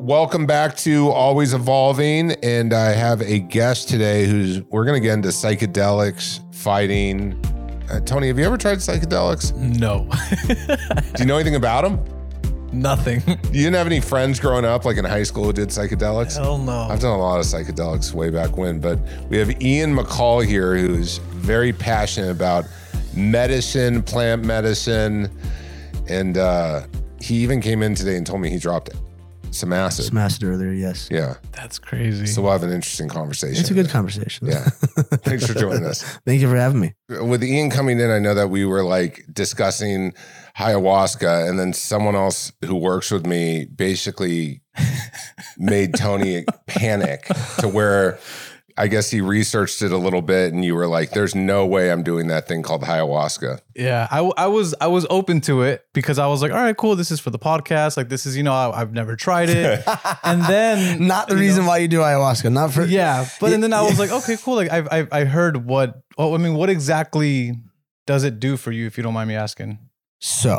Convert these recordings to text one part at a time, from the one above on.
welcome back to Always Evolving. And I have a guest today we're going to get into psychedelics, fighting. Tony, have you ever tried psychedelics? No. Do you know anything about them? Nothing. You didn't have any friends growing up, like in high school, who did psychedelics? Hell no. I've done a lot of psychedelics way back when, but we have Ian McCall here, who's very passionate about medicine, plant medicine, and he even came in today and told me he dropped some acid. Some acid earlier, yes. Yeah. That's crazy. So we'll have an interesting conversation. It's a good conversation. Yeah. Thanks for joining us. Thank you for having me. With Ian coming in, I know that we were like discussing ayahuasca, and then someone else who works with me basically made Tony panic to where I guess he researched it a little bit, and you were like, there's no way I'm doing that thing called ayahuasca. Yeah, I was open to it because I was like, all right, cool. This is for the podcast. Like, this is, I've never tried it. And then Not the reason why you do ayahuasca, not for. Yeah. But and then I was like, okay, cool. Like I heard what exactly does it do for you, if you don't mind me asking? So,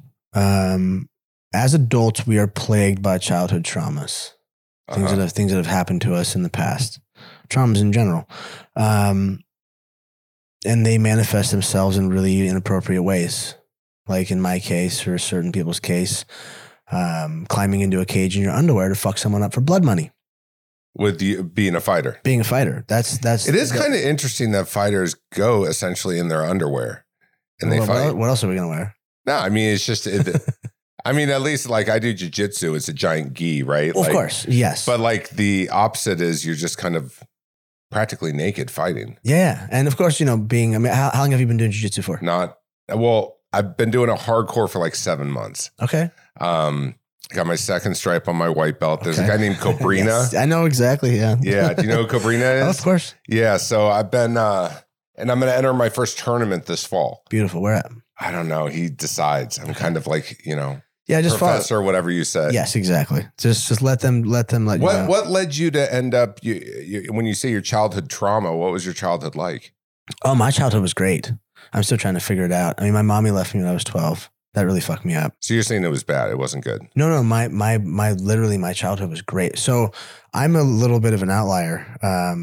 as adults, we are plagued by childhood traumas, things that have happened to us in the past, traumas in general, and they manifest themselves in really inappropriate ways. Like in my case, or certain people's case, climbing into a cage in your underwear to fuck someone up for blood money. With you being a fighter. Being a fighter, that's. It is kind of interesting that fighters go essentially in their underwear and they fight. What else are we gonna wear? No, I mean, it's just, I mean, at least like I do jujitsu, it's a giant gi, right? Of course, yes. But like the opposite is you're just kind of practically naked fighting. Yeah. And of course, how long have you been doing jiu-jitsu for? I've been doing a hardcore for like 7 months. Okay. I got my second stripe on my white belt. There's a guy named Cobrina. Yes, I know exactly. Yeah. Yeah. Do you know who Cobrina is? Oh, of course. Yeah. So I've been, and I'm going to enter my first tournament this fall. Beautiful. Where at? I don't know. He decides. I'm kind of like, yeah, just professor, whatever you said. Yes, exactly. Just let them let you know. What led you to end up, when you say your childhood trauma, what was your childhood like? Oh, my childhood was great. I'm still trying to figure it out. I mean, my mommy left me when I was 12. That really fucked me up. So you're saying it was bad. It wasn't good. No, literally my childhood was great. So I'm a little bit of an outlier.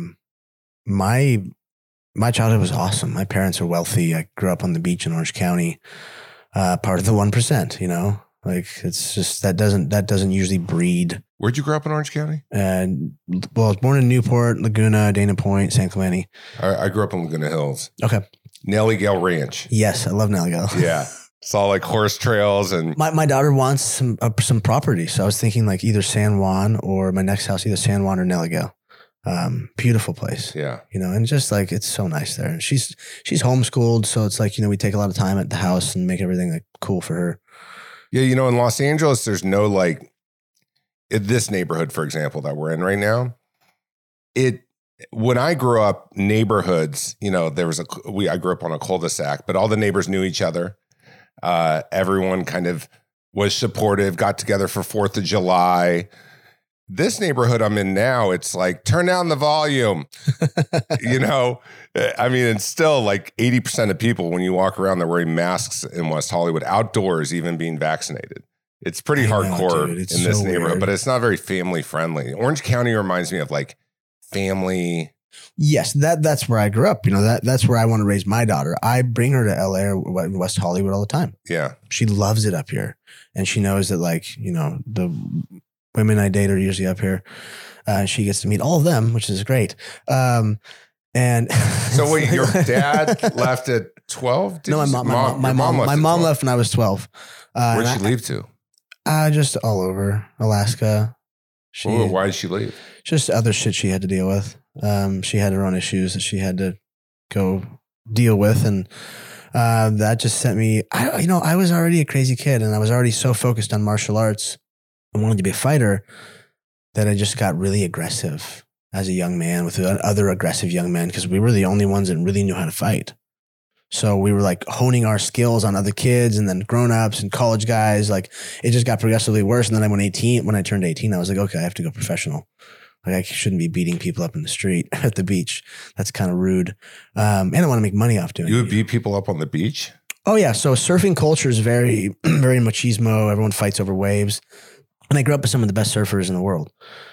My childhood was awesome. My parents are wealthy. I grew up on the beach in Orange County, part of the 1%, like it's just, that doesn't usually breed. Where'd you grow up in Orange County? And I was born in Newport, Laguna, Dana Point, San Clemente. I grew up in Laguna Hills. Okay. Nellie Gale Ranch. Yes. I love Nellie Gale. Yeah. Saw like horse trails and my daughter wants some property. So I was thinking like either San Juan or my next house, either San Juan or Nellie Gale. Beautiful place. Yeah. And just like, it's so nice there. And she's homeschooled. So it's like, we take a lot of time at the house and make everything like cool for her. Yeah. In Los Angeles, there's no like in this neighborhood, for example, that we're in right now. When I grew up, neighborhoods, I grew up on a cul-de-sac, but all the neighbors knew each other. Everyone kind of was supportive, got together for 4th of July. This neighborhood I'm in now, it's like, turn down the volume. I mean, it's still like 80% of people when you walk around, they're wearing masks in West Hollywood, outdoors, even being vaccinated. It's pretty hardcore in this neighborhood, weird. But it's not very family friendly. Orange County reminds me of like family. Yes, that's where I grew up. That's where I want to raise my daughter. I bring her to LA or West Hollywood all the time. Yeah. She loves it up here. And she knows that the women I date are usually up here. She gets to meet all of them, which is great. And so wait, your dad left at 12? No, my mom left when I was 12. Where'd she leave to? Just all over Alaska. Why did she leave? Just other shit she had to deal with. She had her own issues that she had to go deal with. And that just sent me, I was already a crazy kid and I was already so focused on martial arts and wanted to be a fighter that I just got really aggressive as a young man with other aggressive young men because we were the only ones that really knew how to fight. So we were like honing our skills on other kids and then grown-ups and college guys. Like it just got progressively worse. And then when I turned 18, I was like, okay, I have to go professional. Like I shouldn't be beating people up in the street at the beach. That's kind of rude. And I want to make money off doing it. You would beat people up on the beach? Oh yeah. So surfing culture is very, very machismo. Everyone fights over waves. And I grew up with some of the best surfers in the world.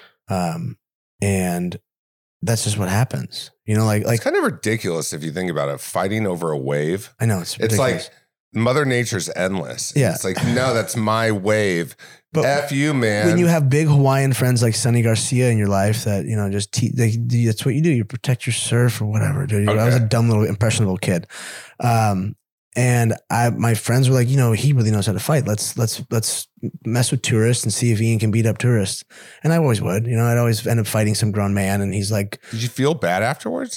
And that's just what happens. You know, like It's kind of ridiculous if you think about it. Fighting over a wave. I know it's It's ridiculous. like Mother Nature's endless. Yeah. It's like, no, that's my wave. But F you, man. when you have big Hawaiian friends like Sonny Garcia in your life that, you know, just that's what you do. You protect your surf or whatever, dude. I was a dumb little impressionable kid. And my friends were like, you know, he really knows how to fight. Let's mess with tourists and see if Ian can beat up tourists. And I always would, you know, I'd always end up fighting some grown man. And he's like, Did you feel bad afterwards?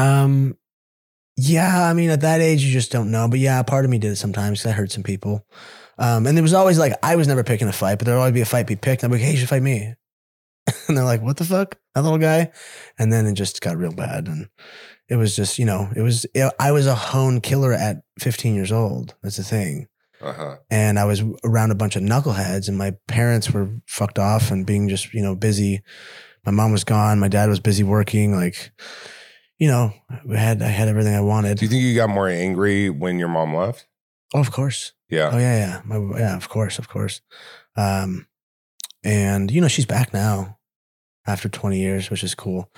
yeah, I mean, at that age, you just don't know. But yeah, part of me did it sometimes because I hurt some people. And it was always like, I was never picking a fight, but there'd always be a fight be picked. And I'm like, hey, you should fight me. And they're like, what the fuck? That little guy? And then it just got real bad. And it was just, you know, I was a hone killer at 15 years old. That's the thing. Uh-huh. And I was around a bunch of knuckleheads and my parents were fucked off and being just, you know, busy. My mom was gone. My dad was busy working. Like, you know, I had everything I wanted. Do you think you got more angry when your mom left? Oh, of course. Yeah. Oh yeah. Yeah. Of course. And you know, she's back now after 20 years, which is cool.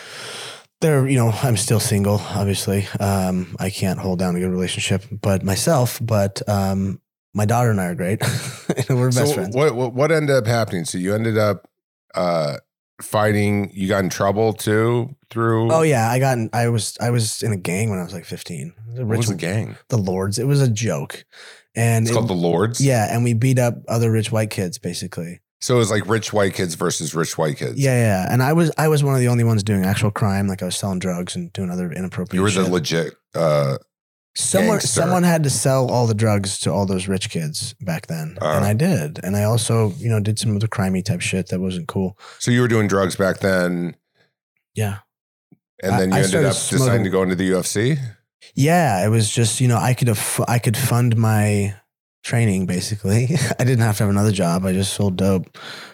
You know, I'm still single, obviously. I can't hold down a good relationship, but my daughter and I are great. We're best friends. What ended up happening? So you ended up fighting. You got in trouble too through. Oh yeah, I was in a gang when I was like 15. What was the gang? The Lords. It was a joke, and It's called the Lords. Yeah, and we beat up other rich white kids basically. So it was like rich white kids versus rich white kids. Yeah. And I was one of the only ones doing actual crime. Like I was selling drugs and doing other inappropriate. You were shit. the legit. Someone had to sell all the drugs to all those rich kids back then, and I did. And I also, you know, did some of the crimey type shit that wasn't cool. So you were doing drugs back then. Yeah. And then you ended up deciding to go into the UFC. Yeah, it was just, you know, I could fund my training basically. I didn't have to have another job. I just sold dope.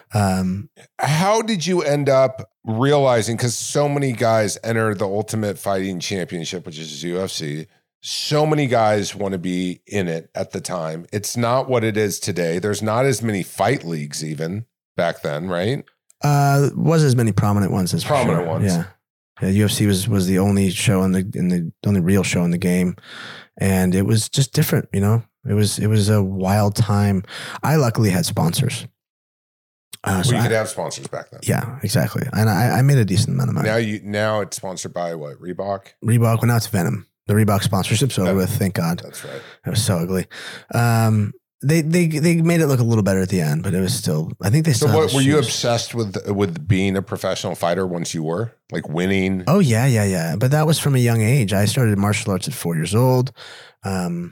How did you end up realizing, because so many guys enter the Ultimate Fighting Championship, which is UFC. So many guys want to be in it at the time. It's not what it is today. There's not as many fight leagues even back then, right? Was as many prominent ones as prominent ones. Yeah. UFC was the only show in the only real show in the game, and it was just different. You know, it was a wild time. I luckily had sponsors. So you could have sponsors back then. Yeah, exactly. And I made a decent amount of money. Now it's sponsored by what? Reebok. Well, now it's Venom. The Reebok sponsorship's over with. Thank God. That's right. It was so ugly. They made it look a little better at the end, but it was still. I think they. So what were you obsessed with being a professional fighter once you were like winning? Oh yeah. But that was from a young age. I started martial arts at 4 years old. The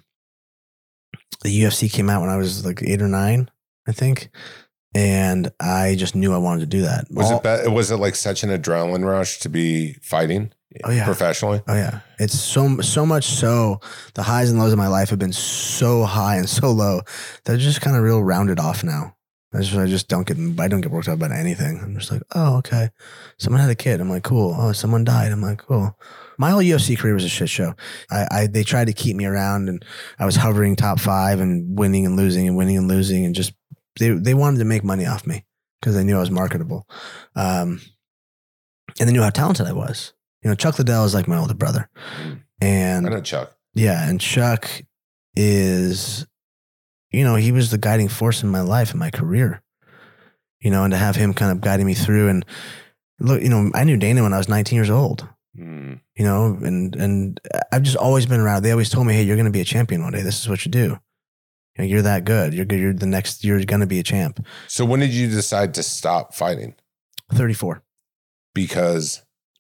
UFC came out when I was like 8 or 9, I think, and I just knew I wanted to do that. Was it like such an adrenaline rush to be fighting? Oh yeah, professionally. Oh yeah, it's so much so. The highs and lows of my life have been so high and so low. They're just kind of real rounded off now. I don't get worked up about anything. I'm just like, oh okay, someone had a kid. I'm like, cool. Oh, someone died. I'm like, cool. My whole UFC career was a shit show. They tried to keep me around, and I was hovering top 5 and winning and losing and just they wanted to make money off me because they knew I was marketable, and they knew how talented I was. You know, Chuck Liddell is like my older brother. And I know Chuck. Yeah. And Chuck is, you know, he was the guiding force in my life and my career, you know, and to have him kind of guiding me through. And look, you know, I knew Dana when I was 19 years old, you know, and I've just always been around. They always told me, hey, you're going to be a champion one day. This is what you do. You know, you're that good. You're good. You're going to be a champ. So when did you decide to stop fighting? 34. Because?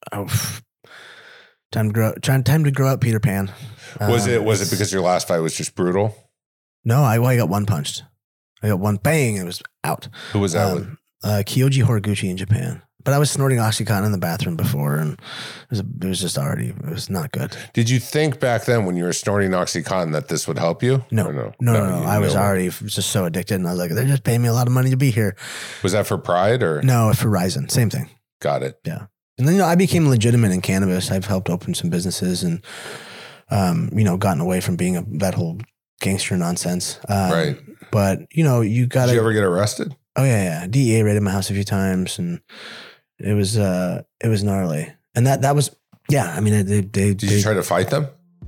Time to grow up, Peter Pan. Was it because your last fight was just brutal? No, I got one punched. I got one bang. It was out. Who was that with? Kyoji Horiguchi in Japan. But I was snorting OxyContin in the bathroom before, and it was not good. Did you think back then when you were snorting OxyContin that this would help you? No. I was already just so addicted, and I was like, they're just paying me a lot of money to be here. Was that for Pride or? No, for Ryzen. Same thing. Got it. Yeah. And then, you know, I became legitimate in cannabis. I've helped open some businesses and, you know, gotten away from being that whole gangster nonsense. Right. But, you know, you got to. Did you ever get arrested? Oh yeah. DEA raided my house a few times, and it was gnarly. And that was, yeah. I mean, Did you try to fight them?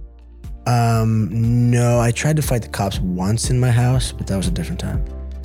No, I tried to fight the cops once in my house, but that was a different time.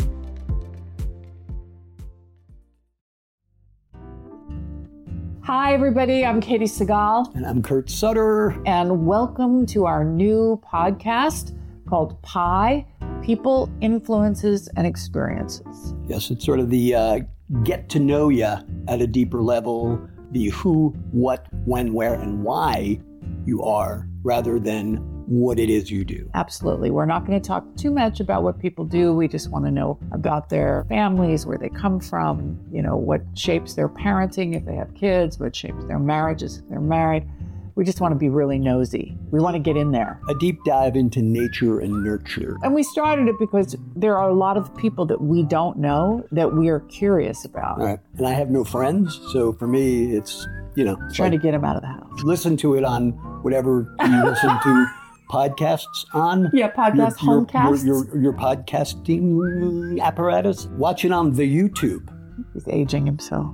Hi, everybody. I'm Katie Segal. And I'm Kurt Sutter. And welcome to our new podcast called PI, People, Influences, and Experiences. Yes, it's sort of the get to know you at a deeper level, the who, what, when, where, and why you are, rather than what it is you do. Absolutely. We're not going to talk too much about what people do. We just want to know about their families, where they come from, what shapes their parenting if they have kids, what shapes their marriages if they're married. We just want to be really nosy. We want to get in there. A deep dive into nature and nurture. And we started it because there are a lot of people that we don't know that we are curious about. All right. And I have no friends, so for me, it's, trying to get them out of the house. Listen to it on whatever you listen to podcasts on. Yeah, podcast, homecasts. Your podcasting apparatus. Watch it on the YouTube. He's aging himself.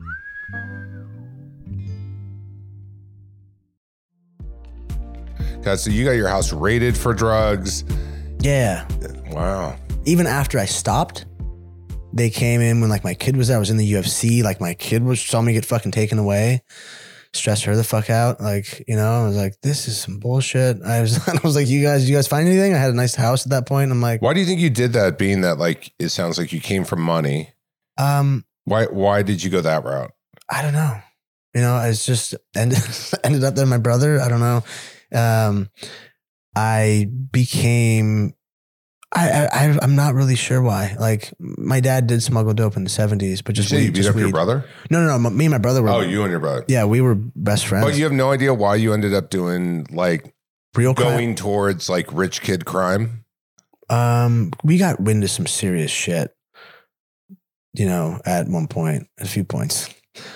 God, so you got your house raided for drugs. Yeah. Wow. Even after I stopped, they came in when like my kid was there. I was in the UFC. Like my kid saw me get fucking taken away. Stressed her the fuck out. Like, I was like, this is some bullshit. I was like, you guys find anything? I had a nice house at that point. I'm like, why do you think you did that? Being that like, it sounds like you came from money. Why did you go that route? I don't know. It's just ended up there. My brother, I don't know. I'm not really sure why. Like my dad did smuggle dope in the 70s, but just you beat up your brother? No. Me and my brother were. Oh, you and your brother. Yeah, we were best friends. But you have no idea why you ended up doing like real crime? Going towards like rich kid crime. We got into some serious shit. At one point, a few points.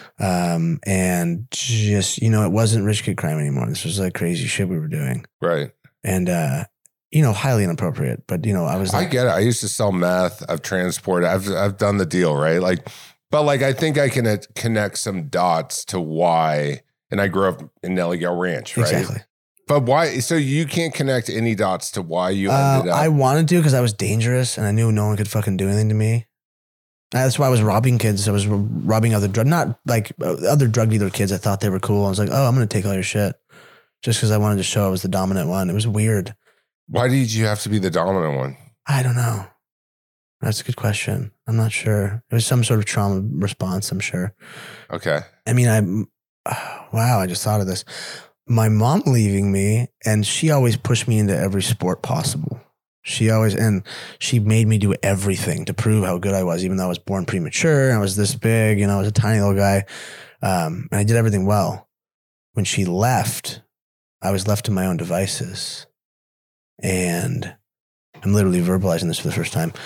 And just, it wasn't rich kid crime anymore. This was like crazy shit we were doing. Right. And, highly inappropriate, but I was like, I get it. I used to sell meth. I've transported. I've done the deal, right? Like, but like, I think I can connect some dots to why, and I grew up in Nellie Gale Ranch, right? Exactly. But why? So you can't connect any dots to why you ended up. I wanted to, because I was dangerous and I knew no one could fucking do anything to me. That's why I was robbing kids. I was robbing other other drug dealer kids. I thought they were cool. I was like, oh, I'm going to take all your shit just because I wanted to show I was the dominant one. It was weird. Why did you have to be the dominant one? I don't know. That's a good question. I'm not sure. It was some sort of trauma response, I'm sure. Okay. I mean, wow, I just thought of this. My mom leaving me, and she always pushed me into every sport possible. She made me do everything to prove how good I was, even though I was born premature and I was this big, I was a tiny little guy. And I did everything well. When she left, I was left to my own devices. And I'm literally verbalizing this for the first time.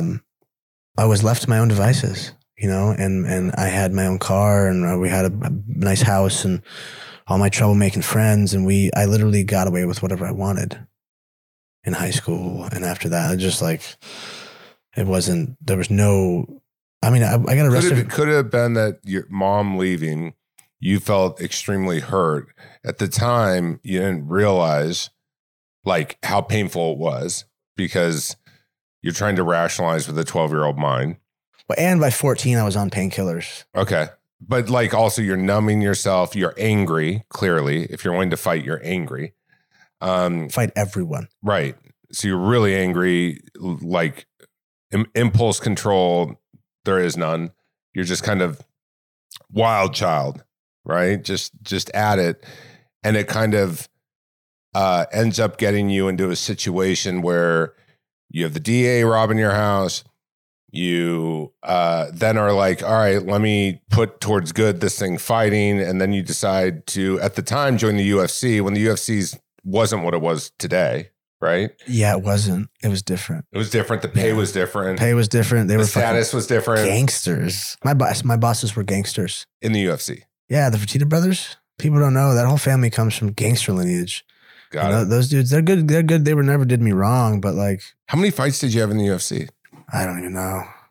I was left to my own devices, and I had my own car and we had a nice house and all my troublemaking friends. And I literally got away with whatever I wanted in high school. And after that, I just like, there was no, I mean, I got arrested. Could it have been that your mom leaving, you felt extremely hurt at the time. You didn't realize like how painful it was because you're trying to rationalize with a 12-year-old mind. Well, and by 14, I was on painkillers. Okay. But like also you're numbing yourself. You're angry. Clearly, if you're willing to fight, you're angry. Fight everyone. Right. So you're really angry, like impulse control. There is none. You're just kind of wild child, right? Just at it. And it kind of ends up getting you into a situation where you have the DA robbing your house. You then are like, all right, let me put towards good this thing fighting. And then you decide to, at the time, join the UFC when the UFC wasn't what it was today, right? Yeah, it wasn't. It was different. It was different. The pay was different. Pay was different. The status was different. Gangsters. My bosses were gangsters. In the UFC. Yeah, the Fertitta brothers. People don't know that whole family comes from gangster lineage. Got it. Those dudes, they're good. They're good. They never did me wrong, but like. How many fights did you have in the UFC? I don't even know.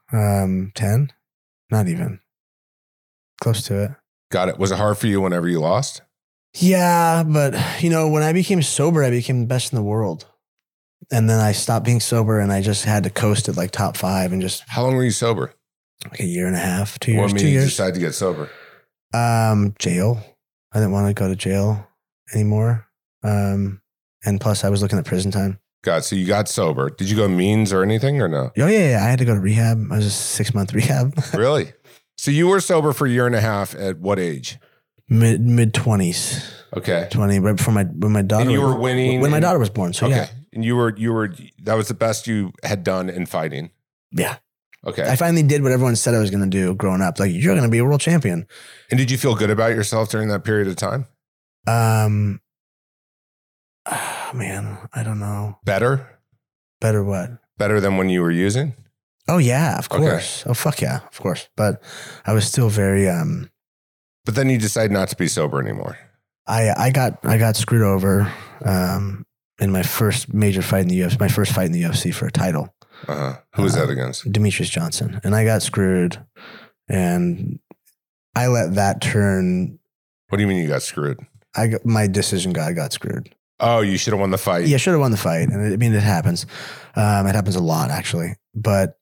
10, not even close to it. Got it. Was it hard for you whenever you lost? Yeah, but when I became sober, I became the best in the world. And then I stopped being sober and I just had to coast at like top 5 and just How long were you sober? like a year and a half, 2 years, What made 2 you years. decide to get sober? Jail. I didn't want to go to jail anymore. And plus I was looking at prison time. God, so you got sober. Did you go means or anything or no? Oh yeah. I had to go to rehab. I was a 6-month rehab. Really? So you were sober for a year and a half at what age? mid 20s. Okay. 20, right before when my daughter And you were winning when my daughter was born. So okay. yeah. And you were that was the best you had done in fighting. Yeah. Okay. I finally did what everyone said I was going to do growing up. Like, you're going to be a world champion. And did you feel good about yourself during that period of time? Man, I don't know. Better? Better what? Better than when you were using? Oh yeah, of course. Okay. Oh fuck yeah, of course. But I was still very But then you decided not to be sober anymore. I got screwed over in my first major fight in the UFC, my first fight in the UFC for a title. Who was that against? Demetrius Johnson. And I got screwed and I let that turn. What do you mean you got screwed? My decision got screwed. Oh, you should have won the fight. Yeah, should have won the fight. And it happens. It happens a lot actually. But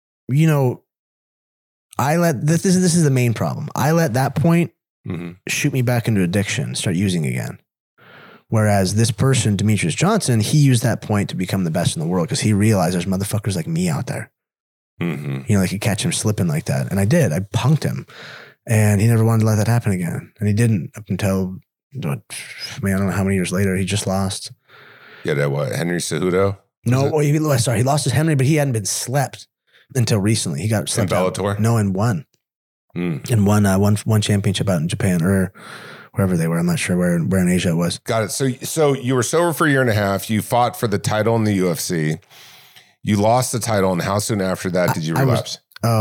I let this is the main problem. I let that point shoot me back into addiction, start using again. Whereas this person, Demetrius Johnson, he used that point to become the best in the world because he realized there's motherfuckers like me out there. Like you catch him slipping like that. And I did. I punked him. And he never wanted to let that happen again. And he didn't up until, I don't know how many years later. He just lost. Yeah, what, Henry Cejudo? No, he lost his Henry, but he hadn't been slept until recently. He got slept in Bellator? No, and won. And won championship out in Japan or wherever they were. I'm not sure where in Asia it was. Got it. So you were sober for a year and a half. You fought for the title in the UFC. You lost the title, and how soon after that did you relapse?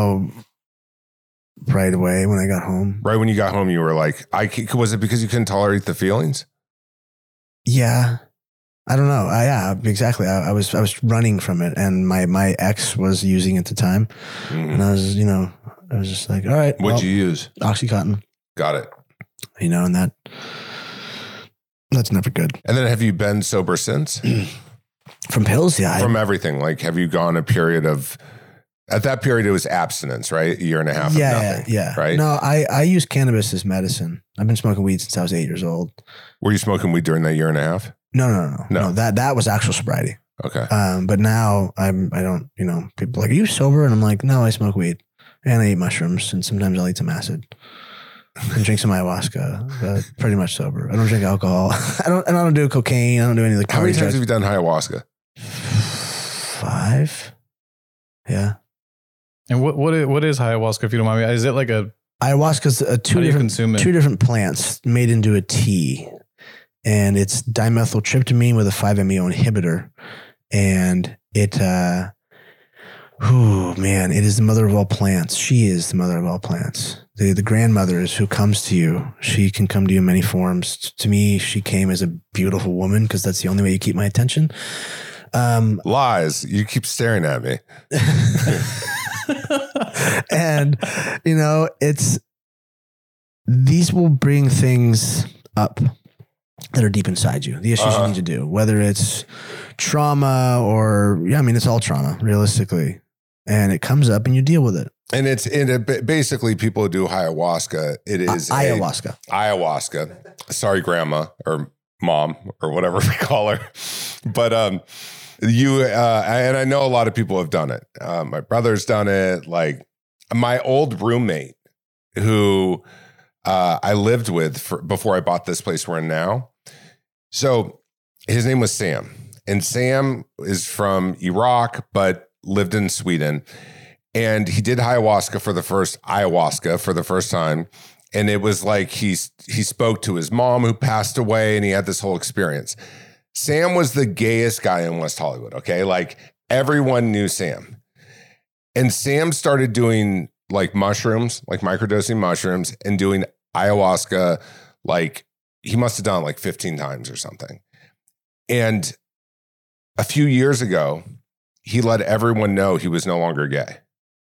Right away when I got home. Right when you got home, you were like, was it because you couldn't tolerate the feelings? Yeah. I don't know. Yeah, exactly. I was running from it, and my ex was using it at the time, and I was just like, all right. What'd you use? OxyContin. Got it. And that's never good. And then have you been sober since? From pills? Yeah. From everything. Like, have you gone a period of, at that period, it was abstinence, right? A year and a half of nothing. Yeah. Right? No, I use cannabis as medicine. I've been smoking weed since I was 8 years old. Were you smoking weed during that year and a half? No. That was actual sobriety. Okay. But now I don't, people are like, are you sober? And I'm like, no, I smoke weed and I eat mushrooms and sometimes I'll eat some acid and drink some ayahuasca, but pretty much sober. I don't drink alcohol. I don't do cocaine. I don't do any of the How many times have you done ayahuasca? 5. Yeah. And what is ayahuasca, if you don't mind me? Is it like a ayahuasca's two different plants made into a tea, and it's dimethyltryptamine with a 5-MeO inhibitor, and it it is the mother of all plants. She is the mother of all plants. The grandmother is who comes to you. She can come to you in many forms. To me, she came as a beautiful woman because that's the only way you keep my attention. Lies. You keep staring at me. And these will bring things up that are deep inside you, the issues you need to do, whether it's trauma or it's all trauma realistically, and it comes up and you deal with it. And basically people who do ayahuasca, it is ayahuasca. Sorry, grandma or mom or whatever we call her. But and I know a lot of people have done it. My brother's done it. Like my old roommate who I lived with before I bought this place we're in now. So his name was Sam. And Sam is from Iraq, but lived in Sweden. And he did ayahuasca for the first time. And it was like he spoke to his mom who passed away, and he had this whole experience. Sam was the gayest guy in West Hollywood, okay? Like everyone knew Sam. And Sam started doing like mushrooms, like microdosing mushrooms and doing ayahuasca. Like he must have done it like 15 times or something. And a few years ago, he let everyone know he was no longer gay.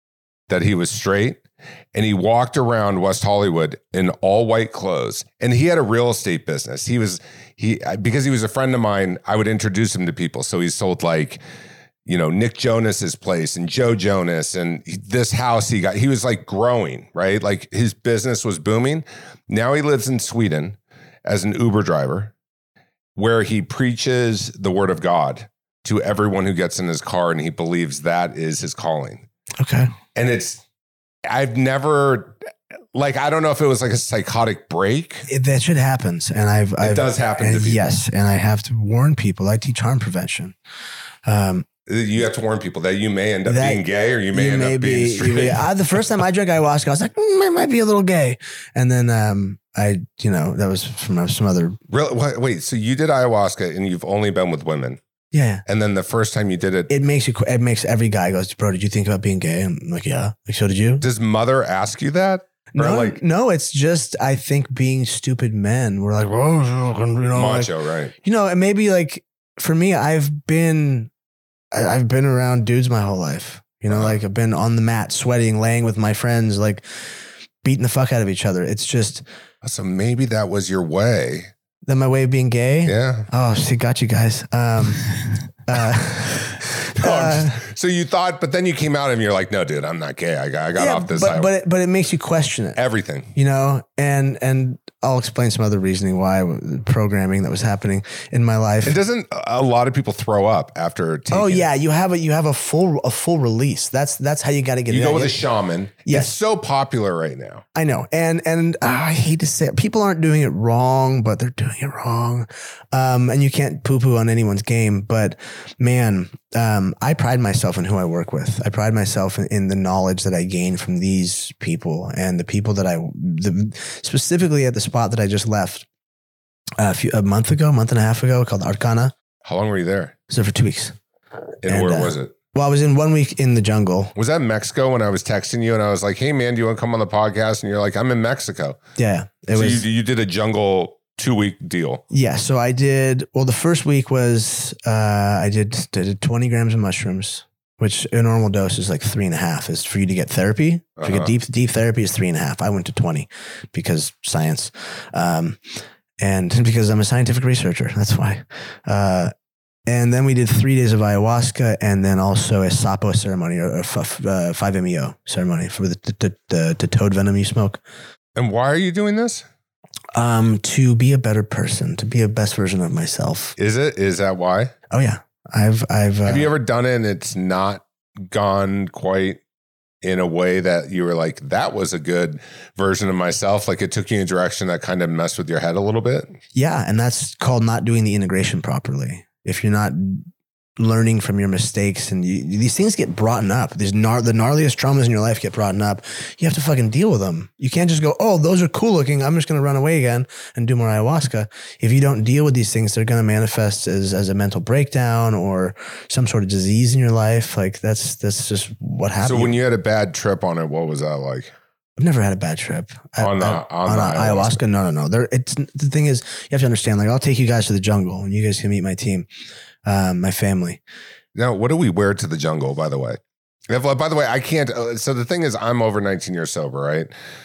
that he was straight, and he walked around West Hollywood in all white clothes. And he had a real estate business. Because he was a friend of mine, I would introduce him to people. So he sold like, Nick Jonas's place and Joe Jonas and this house he was like growing, right? Like his business was booming. Now he lives in Sweden as an Uber driver, where he preaches the word of God to everyone who gets in his car, and he believes that is his calling. Okay. And I've never, like, I don't know if it was like a psychotic break. That shit happens. And it does happen to people. Yes. And I have to warn people. I teach harm prevention. You have to warn people that you may end up being gay, or you may end up being straight. The first time I drank ayahuasca, I was like, I might be a little gay. And then that was from some other. Really? Wait, so you did ayahuasca and you've only been with women? Yeah. And then the first time you did it, it makes every guy goes, bro, did you think about being gay? I'm like, yeah. Like, so did you? Does mother ask you that? No, it's just, I think being stupid men, we're like, macho, right? And maybe like for me, I've been around dudes my whole life, like I've been on the mat, sweating, laying with my friends, like beating the fuck out of each other. It's just. So maybe that was your way. That my way of being gay? Yeah. Oh, see, got you guys. So you thought, but then you came out and you're like, no, dude, I'm not gay. I got off this. But it makes you question it. Everything. And I'll explain some other reasoning why programming that was happening in my life. It doesn't. A lot of people throw up after taking. Oh yeah, you have a full release. That's how you got to get. You go with a shaman. Yes, it's so popular right now. I know, and I hate to say it, people aren't doing it wrong, but they're doing it wrong. And you can't poo-poo on anyone's game, but man, I pride myself in who I work with. I pride myself in the knowledge that I gain from these people and the people that specifically at the spot that I just left a month and a half ago, called Arcana. How long were you there? So for 2 weeks. And where was it? Well, I was in 1 week in the jungle. Was that Mexico when I was texting you and I was like, hey man, do you want to come on the podcast? And you're like, I'm in Mexico. Yeah. You did a jungle 2-week deal. Yeah. So I did, the first week was, I did 20 grams of mushrooms, which a normal dose is like 3.5 is for you to get therapy. To get deep therapy is 3.5. I went to 20 because science. And because I'm a scientific researcher, that's why. And then we did 3 days of ayahuasca and then also a sapo ceremony or a 5-MeO ceremony for the toad venom you smoke. And why are you doing this? To be a better person, to be a best version of myself. Is that why? Oh yeah. Have you ever done it and it's not gone quite in a way that you were like, that was a good version of myself? Like it took you in a direction that kind of messed with your head a little bit? Yeah. And that's called not doing the integration properly. If you're not learning from your mistakes and these things get brought up, the gnarliest traumas in your life get brought up, you have to fucking deal with them. You can't just go, oh, those are cool looking, I'm just going to run away again and do more ayahuasca. If you don't deal with these things, they're going to manifest as a mental breakdown or some sort of disease in your life. Like that's just what happened. So when you had a bad trip on it, what was that like? I've never had a bad trip on ayahuasca. No. The thing is, you have to understand, like I'll take you guys to the jungle and you guys can meet my team. My family. Now, what do we wear to the jungle, by the way? By the way, I can't. So the thing is, I'm over 19 years sober, right?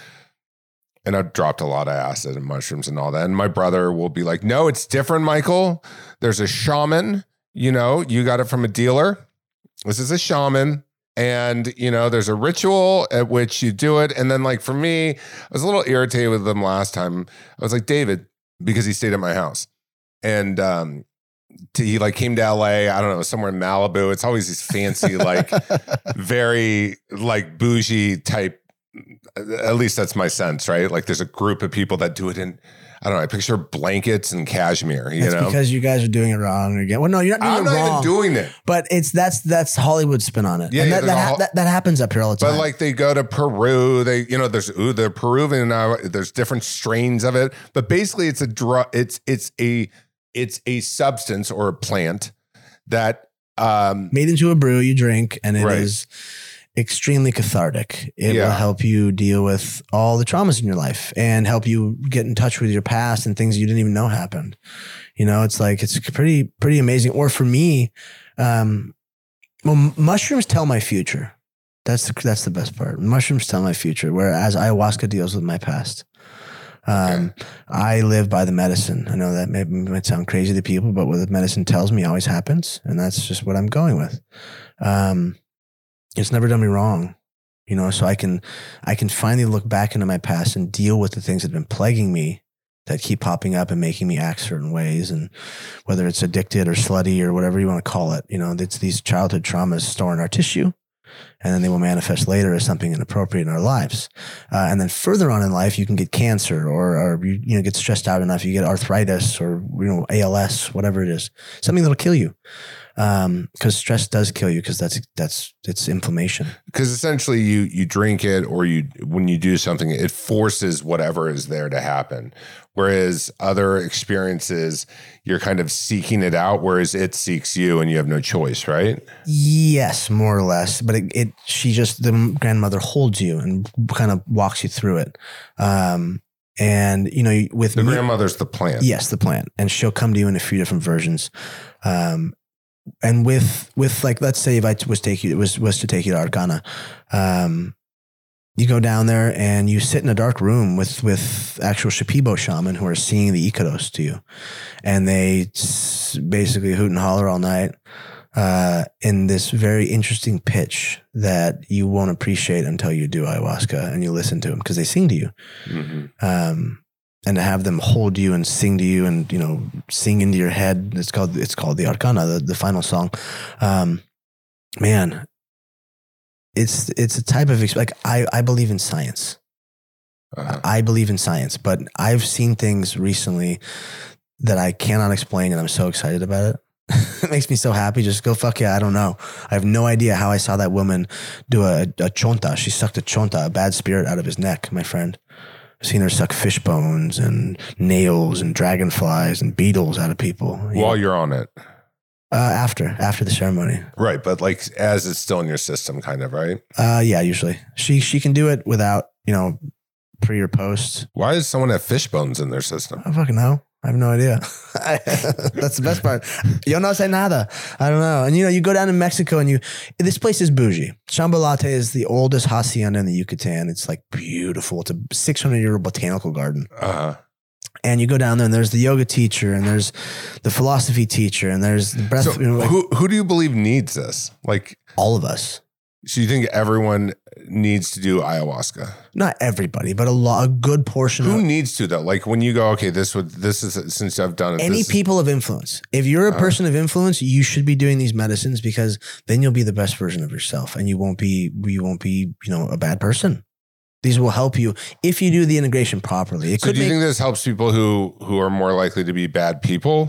And I've dropped a lot of acid and mushrooms and all that. And my brother will be like, no, it's different, Michael. There's a shaman, you got it from a dealer. This is a shaman. And, there's a ritual at which you do it. And then like for me, I was a little irritated with them last time. I was like, David, because he stayed at my house. And, he like came to LA, I don't know, somewhere in Malibu. It's always these fancy, like very like bougie type. At least that's my sense, right? Like there's a group of people that do it in, I don't know, I picture blankets and cashmere, That's because you guys are doing it wrong again. Well, no, you're not doing it wrong. I'm not even doing it. But that's Hollywood spin on it. Yeah, and that happens up here all the time. But like they go to Peru, there's the Peruvian, there's different strains of it. But basically it's a drug, it's a substance or a plant that made into a brew you drink, and it is extremely cathartic. It will help you deal with all the traumas in your life and help you get in touch with your past and things you didn't even know happened. It's pretty amazing. Or for me, mushrooms tell my future. That's the best part. Mushrooms tell my future, whereas ayahuasca deals with my past. I live by the medicine. I know that might sound crazy to people, but what the medicine tells me always happens, and that's just what I'm going with. It's never done me wrong, you know. So I can finally look back into my past and deal with the things that have been plaguing me, that keep popping up and making me act certain ways. And whether it's addicted or slutty or whatever you want to call it, you know, it's these childhood traumas store in our tissue, and then they will manifest later as something inappropriate in our lives. And then further on in life, you can get cancer or you know, get stressed out enough, you get arthritis or, you know, ALS, whatever it is, something that'll kill you. Because stress does kill you, because it's inflammation. Because essentially you drink it, or when you do something, it forces whatever is there to happen. Whereas other experiences, you're kind of seeking it out, whereas it seeks you and you have no choice, right? Yes, more or less. But the grandmother holds you and kind of walks you through it. And you know, with the grandmother's the plant. Yes, the plant. And she'll come to you in a few different versions. And with like, let's say if I was to take you to Arcana, you go down there and you sit in a dark room with actual Shipibo shaman who are seeing the Icaros to you, and they basically hoot and holler all night in this very interesting pitch that you won't appreciate until you do ayahuasca and you listen to them, because they sing to you. Mm-hmm. And to have them hold you and sing to you and, you know, sing into your head. It's called the Arcana, the final song. Man, it's a type of, like, I believe in science. I believe in science, but I've seen things recently that I cannot explain, and I'm so excited about it. It makes me so happy. Just go, fuck yeah, I don't know. I have no idea how I saw that woman do a chonta. She sucked a chonta, a bad spirit, out of his neck, my friend. I've seen her suck fish bones and nails and dragonflies and beetles out of people. While you're on it. After the ceremony. Right. But like, as it's still in your system, kind of, right? Yeah, usually. She can do it without, you know, pre or post. Why does someone have fish bones in their system? I fucking know. I have no idea. That's the best part. Yo no sé nada. I don't know. And you know, you go down to Mexico and this place is bougie. Chambalate is the oldest hacienda in the Yucatan. It's like beautiful. It's a 600-year-old botanical garden. And you go down there and there's the yoga teacher and there's the philosophy teacher and there's the breath. So you know, like, who do you believe needs this? Like, all of us. So you think everyone needs to do ayahuasca? Not everybody, but a good portion. Who needs to though? Like when you go, okay, this is, since I've done it. Any people of influence. If you're a person of influence, you should be doing these medicines, because then you'll be the best version of yourself, and you won't be, you know, a bad person. These will help you if you do the integration properly. So do you think this helps people who are more likely to be bad people?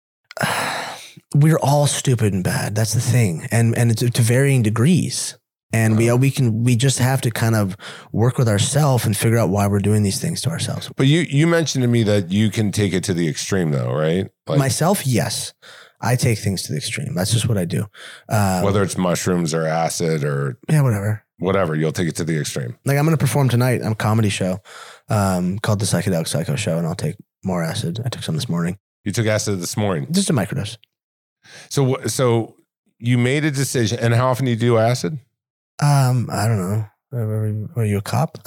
We're all stupid and bad. That's the thing, and it's to varying degrees. And we just have to kind of work with ourselves and figure out why we're doing these things to ourselves. But you mentioned to me that you can take it to the extreme though, right? Like, myself, yes. I take things to the extreme. That's just what I do. Whether it's mushrooms or acid or whatever, you'll take it to the extreme. Like I'm going to perform tonight on a comedy show called The Psychedelic Psycho Show, and I'll take more acid. I took some this morning. You took acid this morning? Just a microdose. So you made a decision. And how often do you do acid? I don't know. Are you a cop?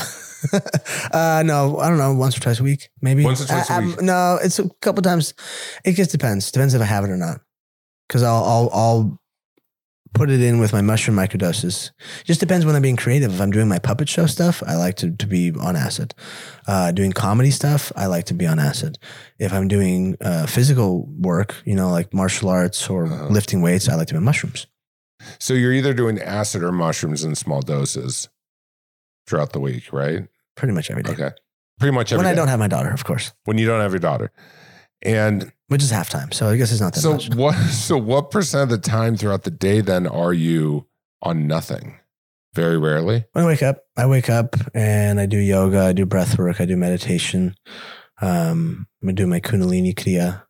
No, I don't know. Once or twice a week, maybe. Once or twice a week? No, it's a couple times. It just depends. Depends if I have it or not. Because I'll put it in with my mushroom microdoses. Just depends when I'm being creative. If I'm doing my puppet show stuff, I like to be on acid. Doing comedy stuff, I like to be on acid. If I'm doing physical work, you know, like martial arts or lifting weights, I like to be on mushrooms. So you're either doing acid or mushrooms in small doses throughout the week, right? Pretty much every day. Okay. Pretty much every day. When I don't have my daughter, of course. When you don't have your daughter. And which is halftime. So I guess it's not that much. So what percent of the time throughout the day then are you on nothing? Very rarely? When I wake up and I do yoga, I do breath work, I do meditation. I do my Kundalini Kriya.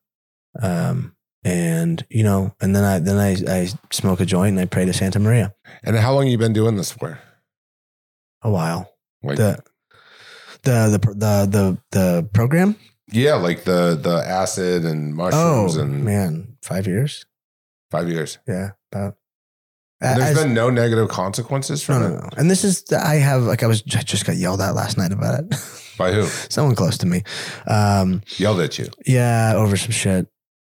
And you know, and then I smoke a joint and I pray to Santa Maria. And how long have you been doing this for? A while. Like, the program? Yeah, like the acid and mushrooms and man, 5 years. 5 years. Yeah, about. There's been no negative consequences from it? No. And this is, I just got yelled at last night about it. By who? Someone close to me. Yelled at you? Yeah, over some shit.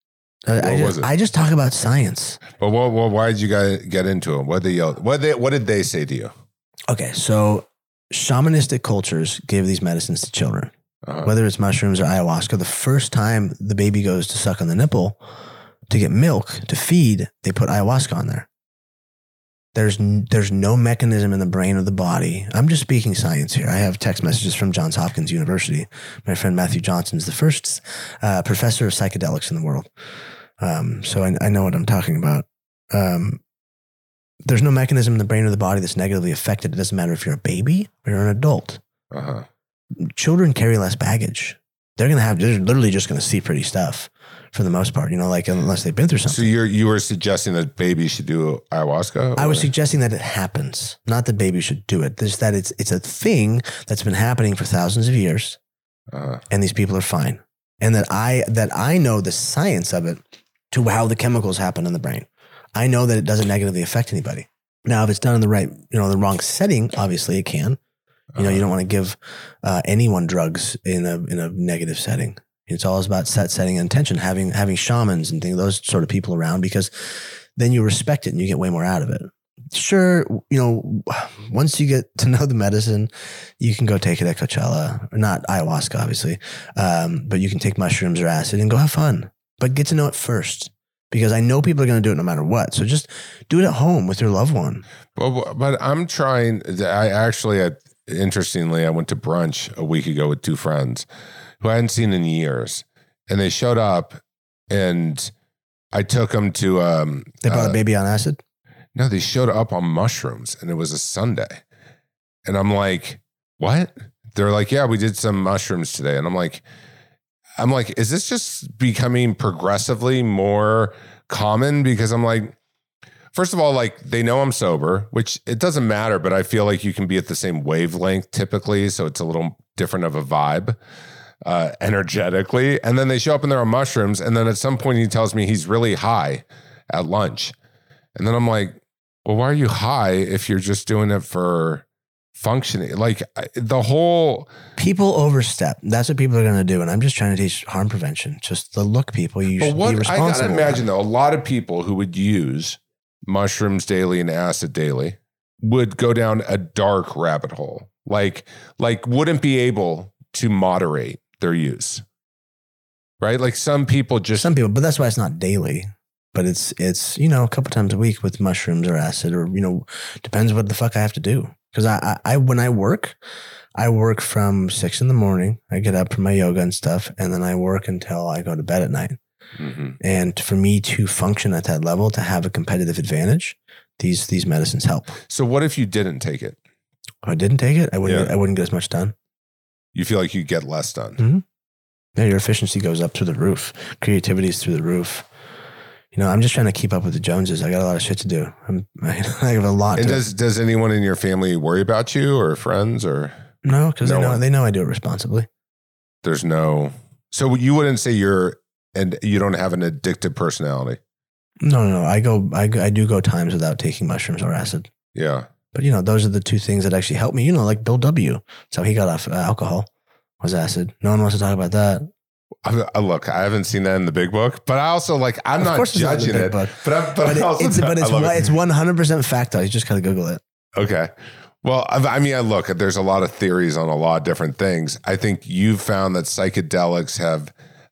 I just talk about science. But why did you guys get into it? What did they say to you? Okay, so shamanistic cultures give these medicines to children, whether it's mushrooms or ayahuasca. The first time the baby goes to suck on the nipple to get milk to feed, they put ayahuasca on there. There's no mechanism in the brain or the body. I'm just speaking science here. I have text messages from Johns Hopkins University. My friend Matthew Johnson is the first professor of psychedelics in the world. So I know what I'm talking about. There's no mechanism in the brain or the body that's negatively affected. It doesn't matter if you're a baby or you're an adult. Children carry less baggage. They're literally just going to see pretty stuff for the most part, like unless they've been through something. So you were suggesting that babies should do ayahuasca? I was suggesting that it happens, not that babies should do it. That it's a thing that's been happening for thousands of years, and these people are fine. And that I know the science of it to how the chemicals happen in the brain. I know that it doesn't negatively affect anybody. Now, if it's done in the right, the wrong setting, obviously it can. You don't want to give anyone drugs in a negative setting. It's all about setting and intention, having shamans and things, those sort of people around, because then you respect it and you get way more out of it. Sure, once you get to know the medicine, you can go take it at Coachella, or not ayahuasca, obviously, but you can take mushrooms or acid and go have fun. But get to know it first, because I know people are going to do it no matter what. So just do it at home with your loved one. But I'm trying. Interestingly, I went to brunch a week ago with two friends who I hadn't seen in years, and they showed up, and I took them to. They brought a baby on acid? No, they showed up on mushrooms, and it was a Sunday, and I'm like, "What?" They're like, "Yeah, we did some mushrooms today," and I'm like, "Is this just becoming progressively more common?" Because I'm like, first of all, like, they know I'm sober, which it doesn't matter, but I feel like you can be at the same wavelength typically, so it's a little different of a vibe. Energetically, and then they show up and they're on mushrooms, and then at some point he tells me he's really high at lunch, and then I'm like, well, why are you high if you're just doing it for functioning? Like, the whole people overstep. That's what people are going to do, and I'm just trying to teach harm prevention. Just the look, people. You should be responsible. I gotta imagine though, a lot of people who would use mushrooms daily and acid daily would go down a dark rabbit hole. Like wouldn't be able to moderate their use, right? Like some people, but that's why it's not daily, but it's a couple times a week with mushrooms or acid, or depends what the fuck I have to do. Because I when I work from 6 a.m. I get up from my yoga and stuff, and then I work until I go to bed at night. Mm-hmm. And for me to function at that level, to have a competitive advantage, these medicines help. So what if you didn't take it? If I didn't take it, I wouldn't get as much done. You feel like you get less done. Mm-hmm. Yeah, your efficiency goes up through the roof. Creativity is through the roof. I'm just trying to keep up with the Joneses. I got a lot of shit to do. I have a lot. And does anyone in your family worry about you, or friends, or no? Because they know I do it responsibly. There's no. So you wouldn't say you don't have an addictive personality? No. I do go times without taking mushrooms or acid. Yeah. But those are the two things that actually help me. Like Bill W. That's how he got off alcohol, was acid. No one wants to talk about that. Look, I haven't seen that in the Big Book, but I also I'm not judging it. But it's 100% fact though. You just gotta Google it. Okay. Well, look, there's a lot of theories on a lot of different things. I think you've found that psychedelics have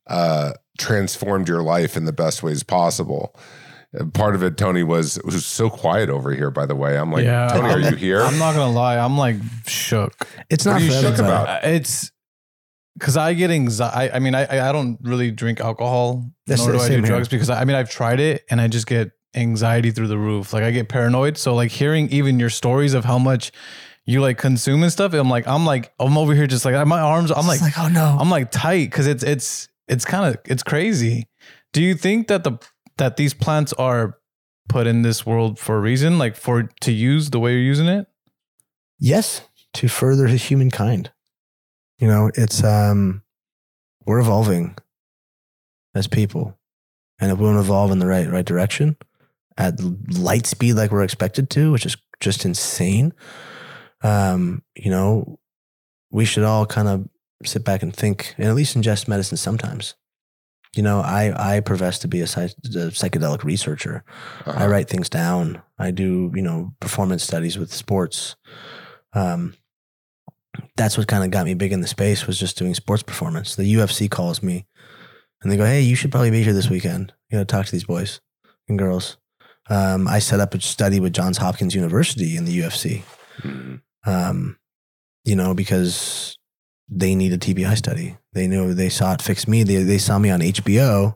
transformed your life in the best ways possible. Part of it, Tony, was so quiet over here, by the way. I'm like, yeah, Tony, are you here? I'm not going to lie. I'm like shook. It's not what are you shook about? It's because I get anxiety. I don't really drink alcohol, nor do I do drugs, because I've tried it and I just get anxiety through the roof. Like I get paranoid. So like hearing even your stories of how much you like consume and stuff, I'm over here just like my arms, I'm like oh no. I'm like tight because it's crazy. Do you think that these plants are put in this world for a reason, like to use the way you're using it? Yes, to further humankind. It's we're evolving as people, and if we want to evolve in the right direction, at light speed like we're expected to, which is just insane. You know, we should all kind of sit back and think, and at least ingest medicine sometimes. You know, I profess to be a psychedelic researcher. I write things down. I do, you know, performance studies with sports. That's what kind of got me big in the space, was just doing sports performance. The UFC calls me and they go, hey, you should probably be here this weekend. You know, talk to these boys and girls. I set up a study with Johns Hopkins University in the UFC, you know, because they need a TBI study. They knew, they saw it fix me. They saw me on HBO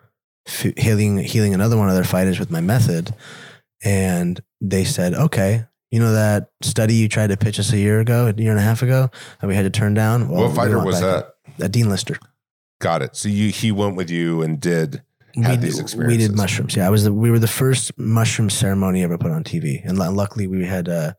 healing another one of their fighters with my method. And they said, okay, you know that study you tried to pitch us a year and a half ago that we had to turn down? Well, what fighter was that? Dean Lister. Got it. So he went with you and had these experiences. We did mushrooms. Yeah, we were the first mushroom ceremony ever put on TV. And luckily we had an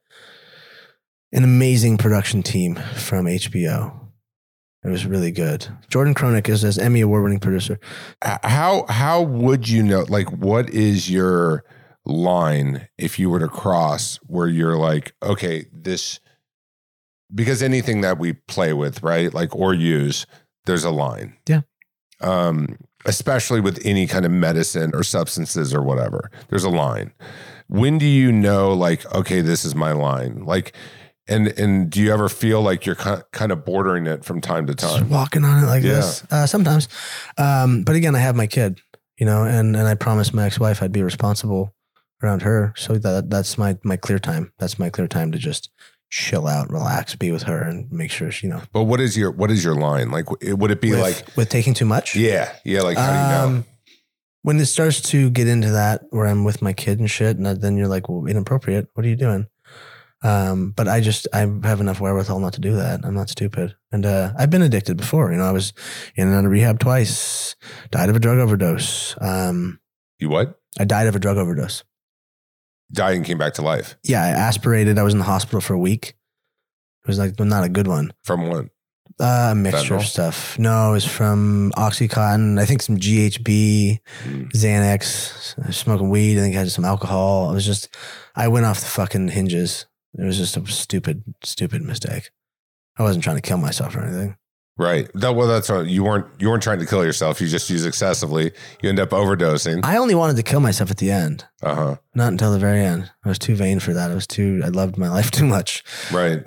amazing production team from HBO. It was really good. Jordan Cronick is an Emmy award-winning producer. How would you know, like, what is your line if you were to cross where you're like, okay, this, because anything that we play with, right, like, or use, there's a line. Yeah. Especially with any kind of medicine or substances or whatever, there's a line. When do you know, like, okay, this is my line? Like, and do you ever feel like you're kind of bordering it from time to time? Just walking on it like this? Sometimes. But again, I have my kid, you know, and I promised my ex-wife I'd be responsible around her. So that's my clear time. That's my clear time to just chill out, relax, be with her, and make sure she, you know. But what is your line? Like, would it be with taking too much? Yeah. Like, how do you know? When it starts to get into that, where I'm with my kid and shit, and then you're like, well, inappropriate. What are you doing? But I have enough wherewithal not to do that. I'm not stupid. And I've been addicted before. You know, I was in and out of rehab twice, died of a drug overdose. You what? I died of a drug overdose. Died and came back to life? Yeah, I aspirated. I was in the hospital for a week. It was like not a good one. From what? A mixture of stuff. No, it was from Oxycontin, I think some GHB, Xanax, I was smoking weed. I think I had some alcohol. I went off the fucking hinges. It was just a stupid mistake. I wasn't trying to kill myself or anything. Right. That's what you weren't trying to kill yourself. You just used excessively. You end up overdosing. I only wanted to kill myself at the end. Not until the very end. I was too vain for that. I loved my life too much. Right.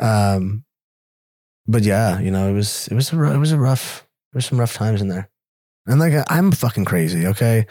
But yeah, you know, there's some rough times in there. And like, I'm fucking crazy. Okay.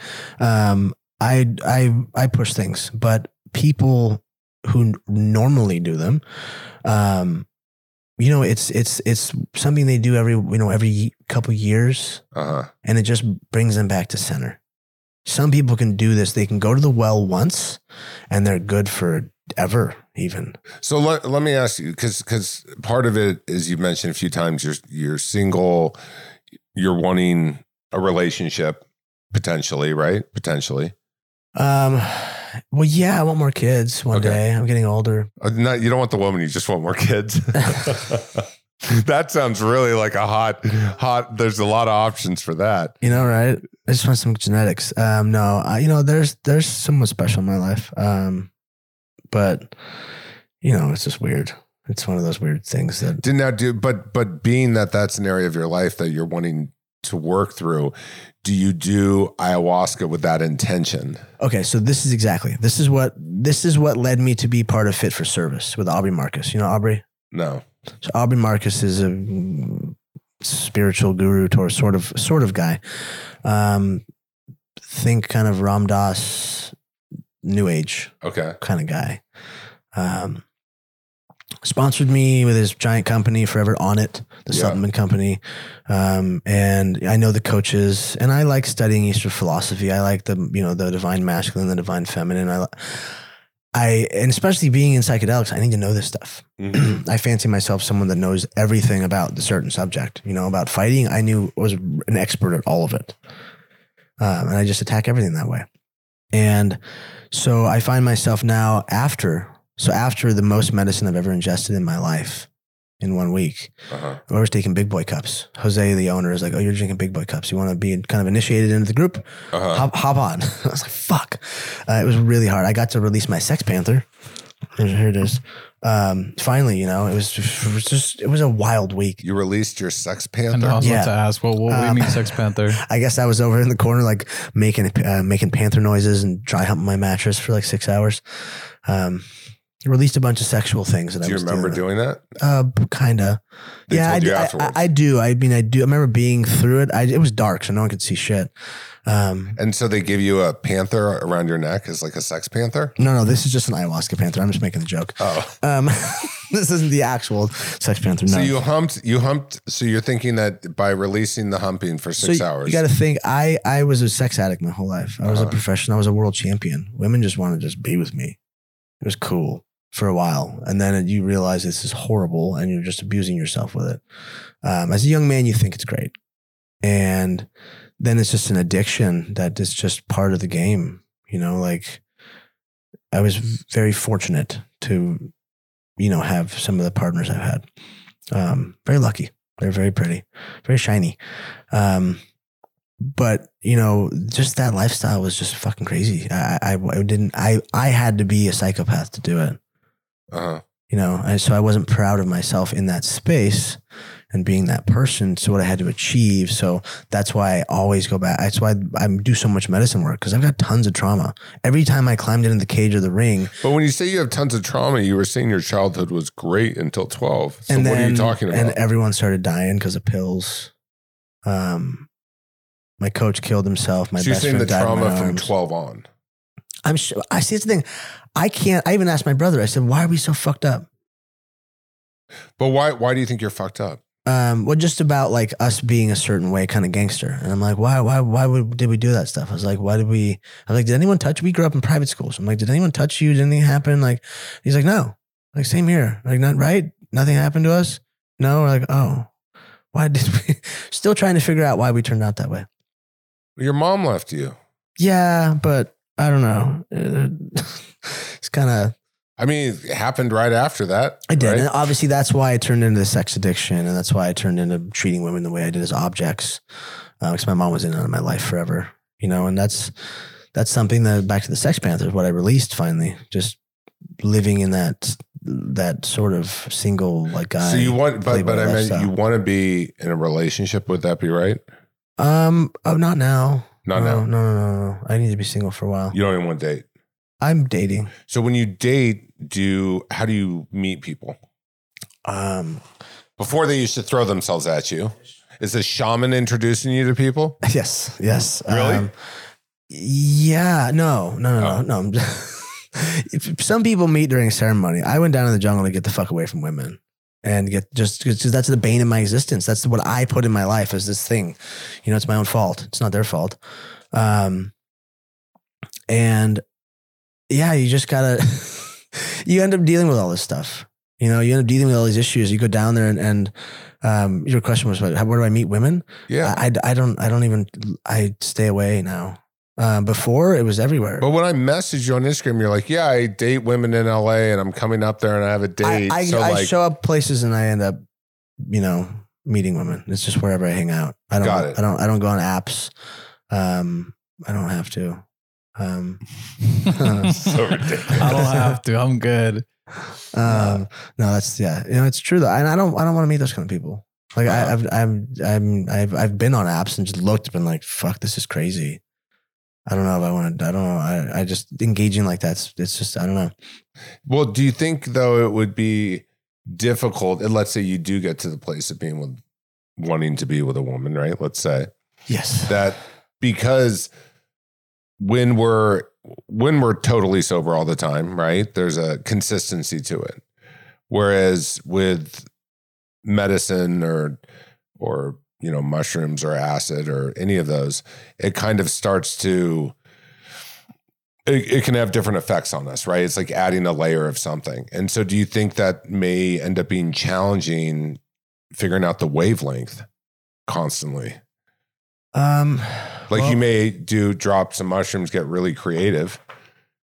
I push things, but people who normally do them, you know, it's something they do every couple years, and it just brings them back to center. Some people can do this. They can go to the well once and they're good for ever even. So let me ask you, because part of it is, you mentioned a few times, you're single, you're wanting a relationship potentially, right? Potentially. Well, yeah, I want more kids one day. I'm getting older. You don't want the woman, you just want more kids. That sounds really like a hot, there's a lot of options for that. You know, right? I just want some genetics. No, you know, there's someone special in my life. But you know, it's just weird. It's one of those weird things that didn't now do, but being that that's an area of your life that you're wanting to work through, do you do ayahuasca with that intention? Okay, so this is what led me to be part of Fit for Service with Aubrey Marcus. You know Aubrey? No. So Aubrey Marcus is a spiritual guru sort of guy. Think kind of Ram Dass, New Age, kind of guy. Sponsored me with his giant company, Forever On It, the supplement company. And I know the coaches, and I like studying Eastern philosophy. I like the divine masculine, the divine feminine. And especially being in psychedelics, I need to know this stuff. Mm-hmm. I fancy myself someone that knows everything about the certain subject. You know, about fighting, I was an expert at all of it. And I just attack everything that way. And so I find myself now after the most medicine I've ever ingested in my life, in 1 week. I was taking big boy cups. Jose, the owner, is like, "Oh, you're drinking big boy cups. You want to be kind of initiated into the group? Hop on." I was like, "Fuck." It was really hard. I got to release my Sex Panther. Here it is. Finally, you know, it was a wild week. You released your Sex Panther? And I was about to ask, well, what do you mean Sex Panther? I guess I was over in the corner, like making panther noises and dry humping my mattress for like 6 hours. Released a bunch of sexual things. Do you remember doing that? Kinda. Yeah, I do. I mean, I do. I remember being through it. It was dark, so no one could see shit. And so they give you a panther around your neck as like a sex panther? No, this is just an ayahuasca panther. I'm just making the joke. This isn't the actual Sex Panther. No. So you humped. So you're thinking that by releasing the humping for 6 hours. You got to think, I was a sex addict my whole life. I was a professional. I was a world champion. Women just wanted to just be with me. It was cool for a while. And then you realize this is horrible and you're just abusing yourself with it. As a young man, you think it's great. And then it's just an addiction that is just part of the game. You know, like I was very fortunate to, you know, have some of the partners I've had. Very lucky. They're very pretty, very shiny. But you know, just that lifestyle was just fucking crazy. I had to be a psychopath to do it. You know, and so I wasn't proud of myself in that space and being that person. So what I had to achieve. So that's why I always go back. That's why I do so much medicine work, because I've got tons of trauma. Every time I climbed into the cage of the ring. But when you say you have tons of trauma, you were saying your childhood was great until 12. So what are you talking about? And everyone started dying because of pills. My coach killed himself. My best friend died in my arms. So you're saying the trauma from 12 on? I'm sure. I see. It's the thing. I even asked my brother. I said, "Why are we so fucked up?" But why do you think you're fucked up? Well, just about like us being a certain way, kind of gangster. And I'm like, why did we do that stuff? I was like, did anyone touch you? We grew up in private schools. I'm like, did anyone touch you? Did anything happen? Like, he's like, no. Like, same here. Like, not right. Nothing happened to us. No. We're like, oh, why did we? Still trying to figure out why we turned out that way. Your mom left you. Yeah, but I don't know. It's kind of. I mean, it happened right after that. I did. Right? And obviously that's why I turned into the sex addiction. And that's why I turned into treating women the way I did as objects. Because my mom was in and out of my life forever, you know, and that's something that, back to the Sex Panther, what I released finally, just living in that sort of single like guy. So you want, but I mean, you want to be in a relationship. Would that be right? Oh, not now. Now. No. I need to be single for a while. You don't even want to date. I'm dating. So when you date, how do you meet people? Before they used to throw themselves at you. Is the shaman introducing you to people? Yes. Really? Yeah. No. Some people meet during a ceremony. I went down in the jungle to get the fuck away from women and just because that's the bane of my existence. That's what I put in my life as this thing. You know, it's my own fault. It's not their fault. And yeah, you just gotta, you end up dealing with all this stuff. You know, you end up dealing with all these issues. You go down there and your question was, where do I meet women? Yeah. I stay away now. Before it was everywhere. But when I message you on Instagram, you're like, yeah, I date women in LA and I'm coming up there and I have a date. I show up places and I end up, you know, meeting women. It's just wherever I hang out. I don't go on apps. I don't have to. So ridiculous. I don't have to. I'm good. No, that's, yeah, you know, it's true though. And I don't want to meet those kind of people. Like I've been on apps and just looked and been like, fuck, this is crazy. I don't know if I want to, I don't know. I just engaging like that. It's just, I don't know. Well, do you think though it would be difficult, and let's say you do get to the place of wanting to be with a woman, right? Let's say. Yes. That because when we're totally sober all the time, right? There's a consistency to it. Whereas with medicine or you know, mushrooms or acid or any of those, it kind of starts to, it can have different effects on us, right? It's like adding a layer of something. And so do you think that may end up being challenging, figuring out the wavelength constantly? You may drop some mushrooms, get really creative,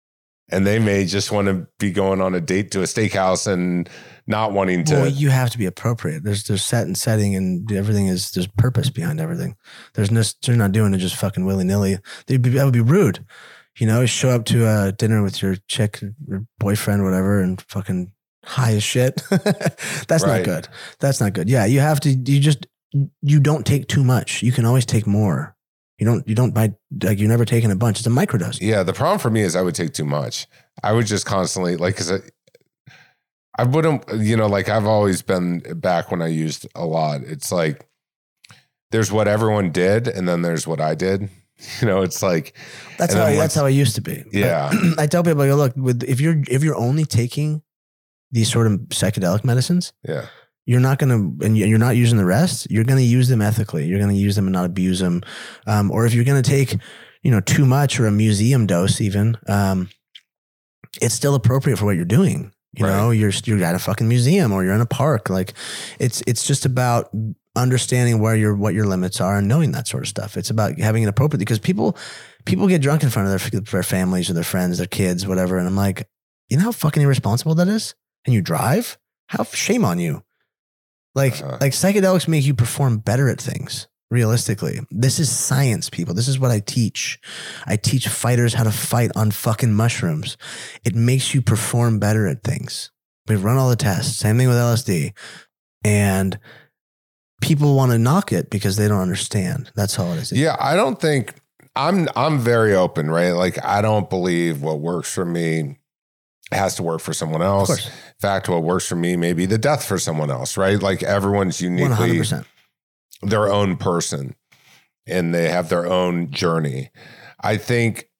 And they may just want to be going on a date to a steakhouse and not wanting to. Well, you have to be appropriate. There's set and setting, and everything is, there's purpose behind everything. They're not doing it just fucking willy nilly. That would be rude. You know, show up to a dinner with your chick or boyfriend, whatever, and fucking high as shit. That's not good. That's not good. Yeah, you have to. You don't take too much. You can always take more. You don't buy, like, you're never taking a bunch. It's a microdose. Yeah. The problem for me is I would take too much. I would just constantly, like, cause I wouldn't, you know, like I've always been back when I used a lot. It's like, there's what everyone did. And then there's what I did, you know, it's like, that's how I used to be. Yeah. I tell people, I go, look, if you're only taking these sort of psychedelic medicines, yeah, you're not going to, and you're not using the rest, you're going to use them ethically. You're going to use them and not abuse them. Or if you're going to take, you know, too much or a museum dose even, it's still appropriate for what you're doing. You know, you're at a fucking museum or you're in a park. Like it's just about understanding what your limits are and knowing that sort of stuff. It's about having it appropriate, because people get drunk in front of their families or their friends, their kids, whatever. And I'm like, you know how fucking irresponsible that is? And you drive? Shame on you. Like psychedelics make you perform better at things. Realistically, this is science, people. This is what I teach. I teach fighters how to fight on fucking mushrooms. It makes you perform better at things. We've run all the tests. Same thing with LSD. And people want to knock it because they don't understand. That's all it is. Yeah, I don't think I'm very open, right? Like, I don't believe what works for me has to work for someone else. In fact, what works for me may be the death for someone else, right? Like, everyone's uniquely 100%. Their own person, and they have their own journey. I think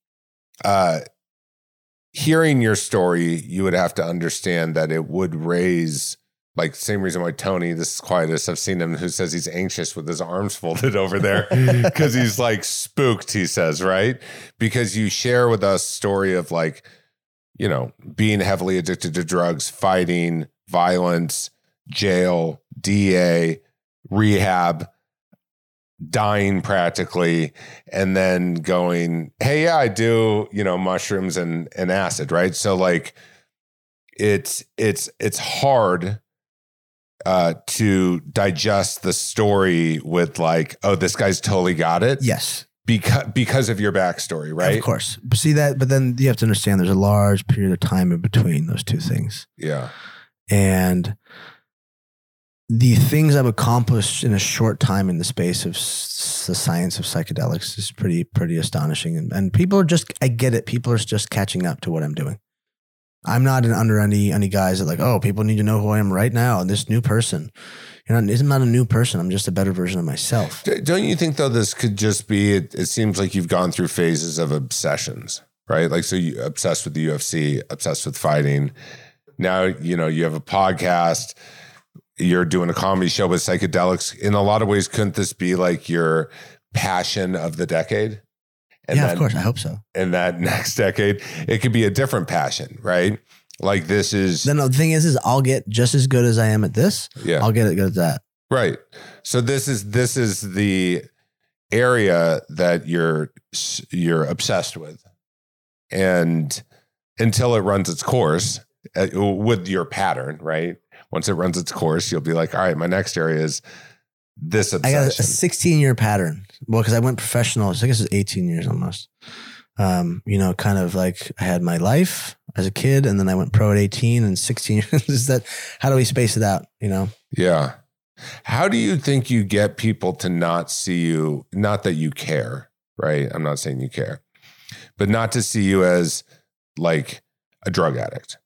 hearing your story, you would have to understand that it would raise, like, same reason why Tony, this is quietest, I've seen him, who says he's anxious with his arms folded over there because he's like spooked, he says, right? Because you share with us story of, like, you know, being heavily addicted to drugs, fighting, violence, jail, DA, rehab, dying practically, and then going, hey, yeah, I do, you know, mushrooms and acid, right? So, like, it's hard to digest the story with, like, oh, this guy's totally got it. Yes. Because of your backstory, right? Of course. But see that, but then you have to understand there's a large period of time in between those two things. Yeah. And the things I've accomplished in a short time in the space of the science of psychedelics is pretty astonishing. And people are just, I get it. People are just catching up to what I'm doing. I'm not under any guys that, like, oh, people need to know who I am right now. This new person, I'm not a new person. I'm just a better version of myself. Don't you think, though, this could just be, it seems like you've gone through phases of obsessions, right? Like, so you obsessed with the UFC, obsessed with fighting. Now, you know, you have a podcast, you're doing a comedy show with psychedelics. In a lot of ways, couldn't this be like your passion of the decade? And yeah, then, of course. I hope so. And that next decade, it could be a different passion, right? Like, this is... Then the thing is I'll get just as good as I am at this. Yeah. I'll get it good at that. Right. So this is the area that you're obsessed with. And until it runs its course with your pattern, right? Once it runs its course, you'll be like, all right, my next area is this obsession. I got a 16-year pattern. Well, because I went professional, so I guess it's 18 years almost. You know, kind of like I had my life as a kid, and then I went pro at 18 and 16 years. Is that, how do we space it out, you know? Yeah. How do you think you get people to not see you, not that you care, right? I'm not saying you care, but not to see you as like a drug addict?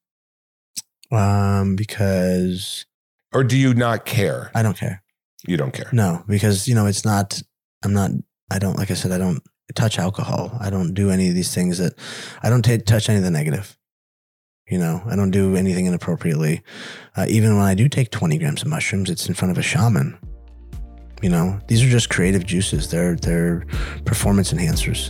Because... Or do you not care? I don't care. You don't care? No, because, you know, it's not, I don't, like I said, I don't touch alcohol. I don't do any of these things that, I don't touch any of the negative. You know, I don't do anything inappropriately. Even when I do take 20 grams of mushrooms, it's in front of a shaman. You know, these are just creative juices. They're performance enhancers.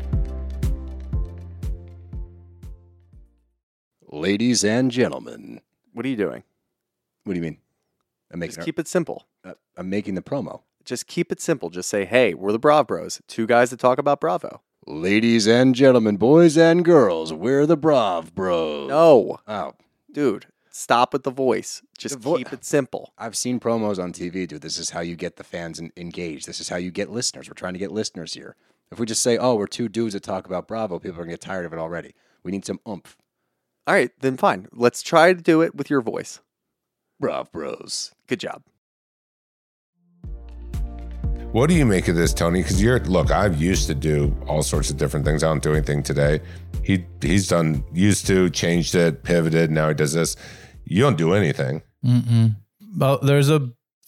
Ladies and gentlemen. What are you doing? What do you mean? Just keep it simple. I'm making the promo. Just keep it simple. Just say, hey, we're the Brav Bros. Two guys that talk about Bravo. Ladies and gentlemen, boys and girls, we're the Brav Bros. No. Oh. Dude, stop with the voice. Just keep it simple. I've seen promos on TV, dude. This is how you get the fans engaged. This is how you get listeners. We're trying to get listeners here. If we just say, oh, we're two dudes that talk about Bravo, people are going to get tired of it already. We need some oomph. All right, then fine. Let's try to do it with your voice. Brav Bros. Good job. What do you make of this, Tony? Because look, I've used to do all sorts of different things. I don't do anything today. He's done, used to, changed it, pivoted. Now he does this. You don't do anything. But there's a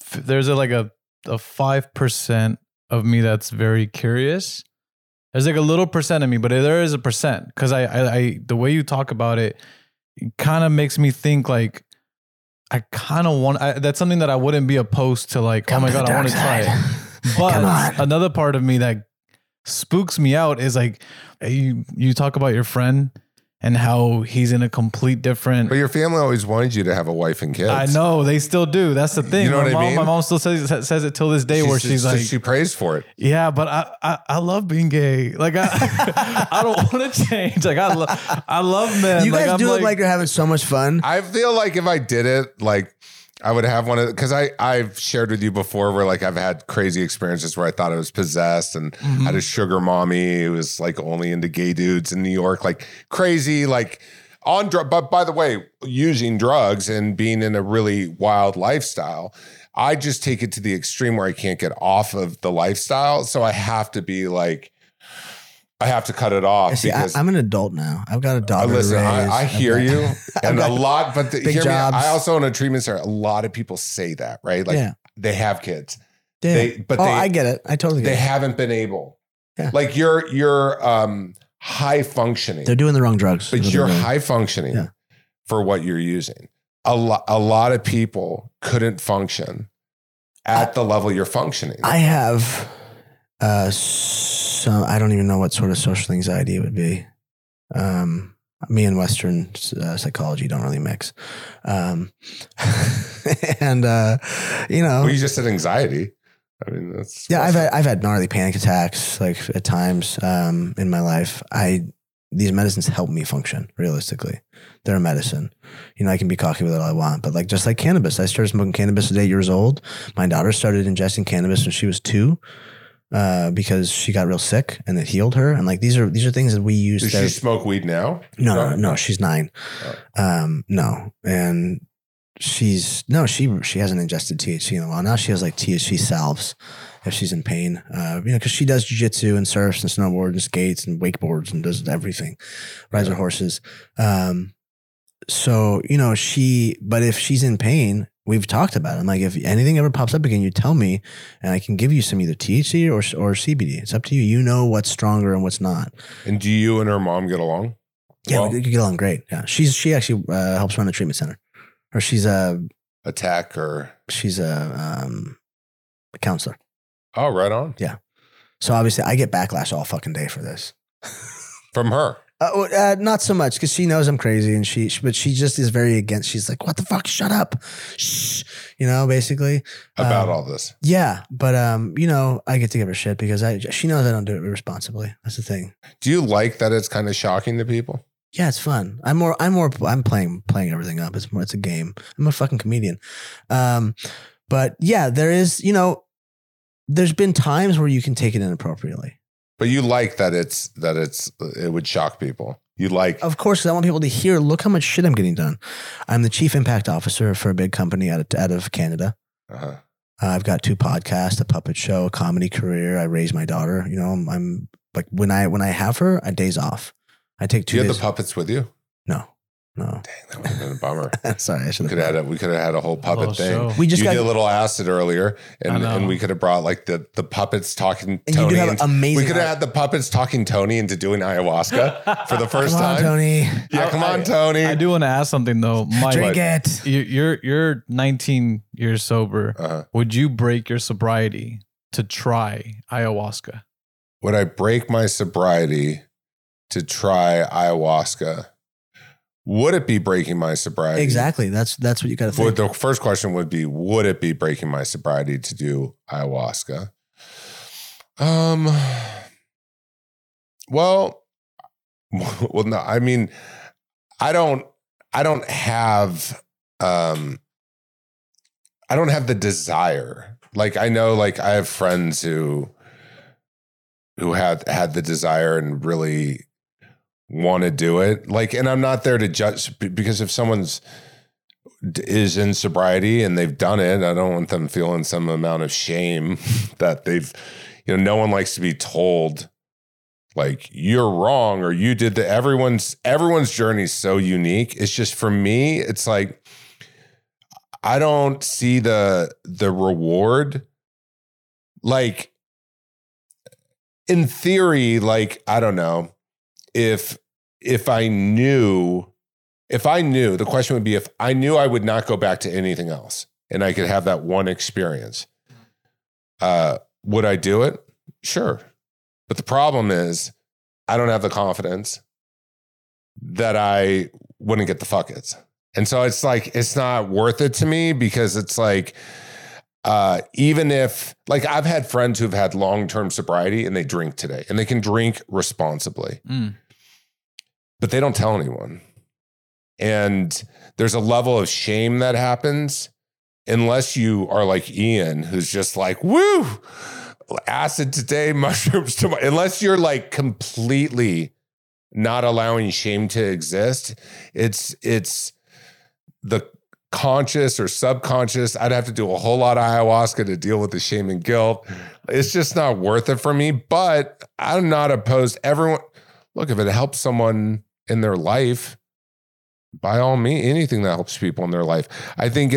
5% of me that's very curious. There's like a little percent of me, but there is a percent, because I the way you talk about it kind of makes me think like I kind of want. That's something that I wouldn't be opposed to. Like, oh my god, I want to try it. But another part of me that spooks me out is like you talk about your friend and how he's in a complete different. But your family always wanted you to have a wife and kids. I know, they still do. That's the thing. You know what I mean? My mom still says it till this day, where she's like, she prays for it. Yeah, but I love being gay. Like I don't want to change. Like I love men. You guys do look like you're having so much fun. I feel like if I did it, like I would have one of, because I've shared with you before where like I've had crazy experiences where I thought I was possessed and had a sugar mommy who was like only into gay dudes in New York, like crazy, like on drug. But by the way, using drugs and being in a really wild lifestyle, I just take it to the extreme where I can't get off of the lifestyle. So I have to be like, I have to cut it off. See, because I'm an adult now. I've got a daughter. Listen, I hear you, and a lot, but hear jobs. me. I also own a treatment center. A lot of people say that, right? Like they have kids. I get it. I totally get it. They haven't been able. Yeah. Like you're high functioning. They're doing the wrong drugs. But you're high functioning for what you're using. A lot of people couldn't function at the level you're functioning. I have I don't even know what sort of social anxiety it would be. Me and Western psychology don't really mix. And, well, you just said anxiety. I mean, that's. Yeah, I've had gnarly panic attacks, like at times in my life. These medicines help me function, realistically. They're a medicine. I can be cocky with it all I want, but like, just like cannabis, I started smoking cannabis at 8 years old. My daughter started ingesting cannabis when she was 2. Because she got real sick and it healed her. And like, these are things that we use. Does she smoke weed now? No, she's 9. Oh. No. And she hasn't ingested THC in a while. Now she has like THC salves if she's in pain, cause she does jiu-jitsu and surfs and snowboards and skates and wakeboards and does everything, rides her horses. So, but if she's in pain, we've talked about it. I'm like, if anything ever pops up again, you tell me and I can give you some either THC or CBD. It's up to you. You know what's stronger and what's not. And do you and her mom get along? Yeah, we get along great. Yeah. She actually helps run the treatment center. Or she's a she's a counselor. Oh, right on. Yeah. So obviously I get backlash all fucking day for this. From her? Not so much, because she knows I'm crazy, and but she just is very against. She's like, "What the fuck? Shut up!" Shh, basically about all this. Yeah, but I get to give her shit because she knows I don't do it responsibly. That's the thing. Do you like that it's kind of shocking to people? Yeah, it's fun. I'm playing everything up. It's a game. I'm a fucking comedian. But yeah, there is. There's been times where you can take it inappropriately. But you like that it would shock people. You like, of course, because I want people to hear, look how much shit I'm getting done. I'm the chief impact officer for a big company out of Canada. Uh-huh. I've got 2 podcasts, a puppet show, a comedy career. I raise my daughter. I'm like, when I have her, I days off. I take 2 days. Do you have the puppets with you? No. Dang, that would have been a bummer. Sorry, I should have. We could have had a whole puppet thing. Show. We just did a little acid earlier, and we could have brought like the puppets talking Tony. Amazing. We could have had the puppets talking Tony into doing ayahuasca for the first time. Come on, Tony. Yeah, come on, Tony. I do want to ask something though. Mike, drink it. You're 19 years sober. Uh-huh. Would you break your sobriety to try ayahuasca? Would I break my sobriety to try ayahuasca? Would it be breaking my sobriety? Exactly. That's what you got to think. The first question would be, would it be breaking my sobriety to do ayahuasca? Well, no, I mean, I don't have the desire. Like, I know, like, I have friends who had the desire and really want to do it. Like, and I'm not there to judge, because if someone's is in sobriety and they've done it, I don't want them feeling some amount of shame that they've, no one likes to be told like you're wrong or you did the, everyone's journey is so unique. It's just, for me, it's like, I don't see the reward. Like, in theory, like, I don't know, if I knew, the question would be, if I knew I would not go back to anything else and I could have that one experience, would I do it? Sure. But the problem is, I don't have the confidence that I wouldn't get the fuck-its. And so it's like, it's not worth it to me, because it's like, even if, like, I've had friends who've had long-term sobriety and they drink today and they can drink responsibly, but they don't tell anyone. And there's a level of shame that happens unless you are like Ian, who's just like, woo, acid today, mushrooms tomorrow. Unless you're like completely not allowing shame to exist, it's the conscious or subconscious. I'd have to do a whole lot of ayahuasca to deal with the shame and guilt. It's just not worth it for me, but I'm not opposed. Everyone, look, if it helps someone in their life, by all means, anything that helps people in their life. I think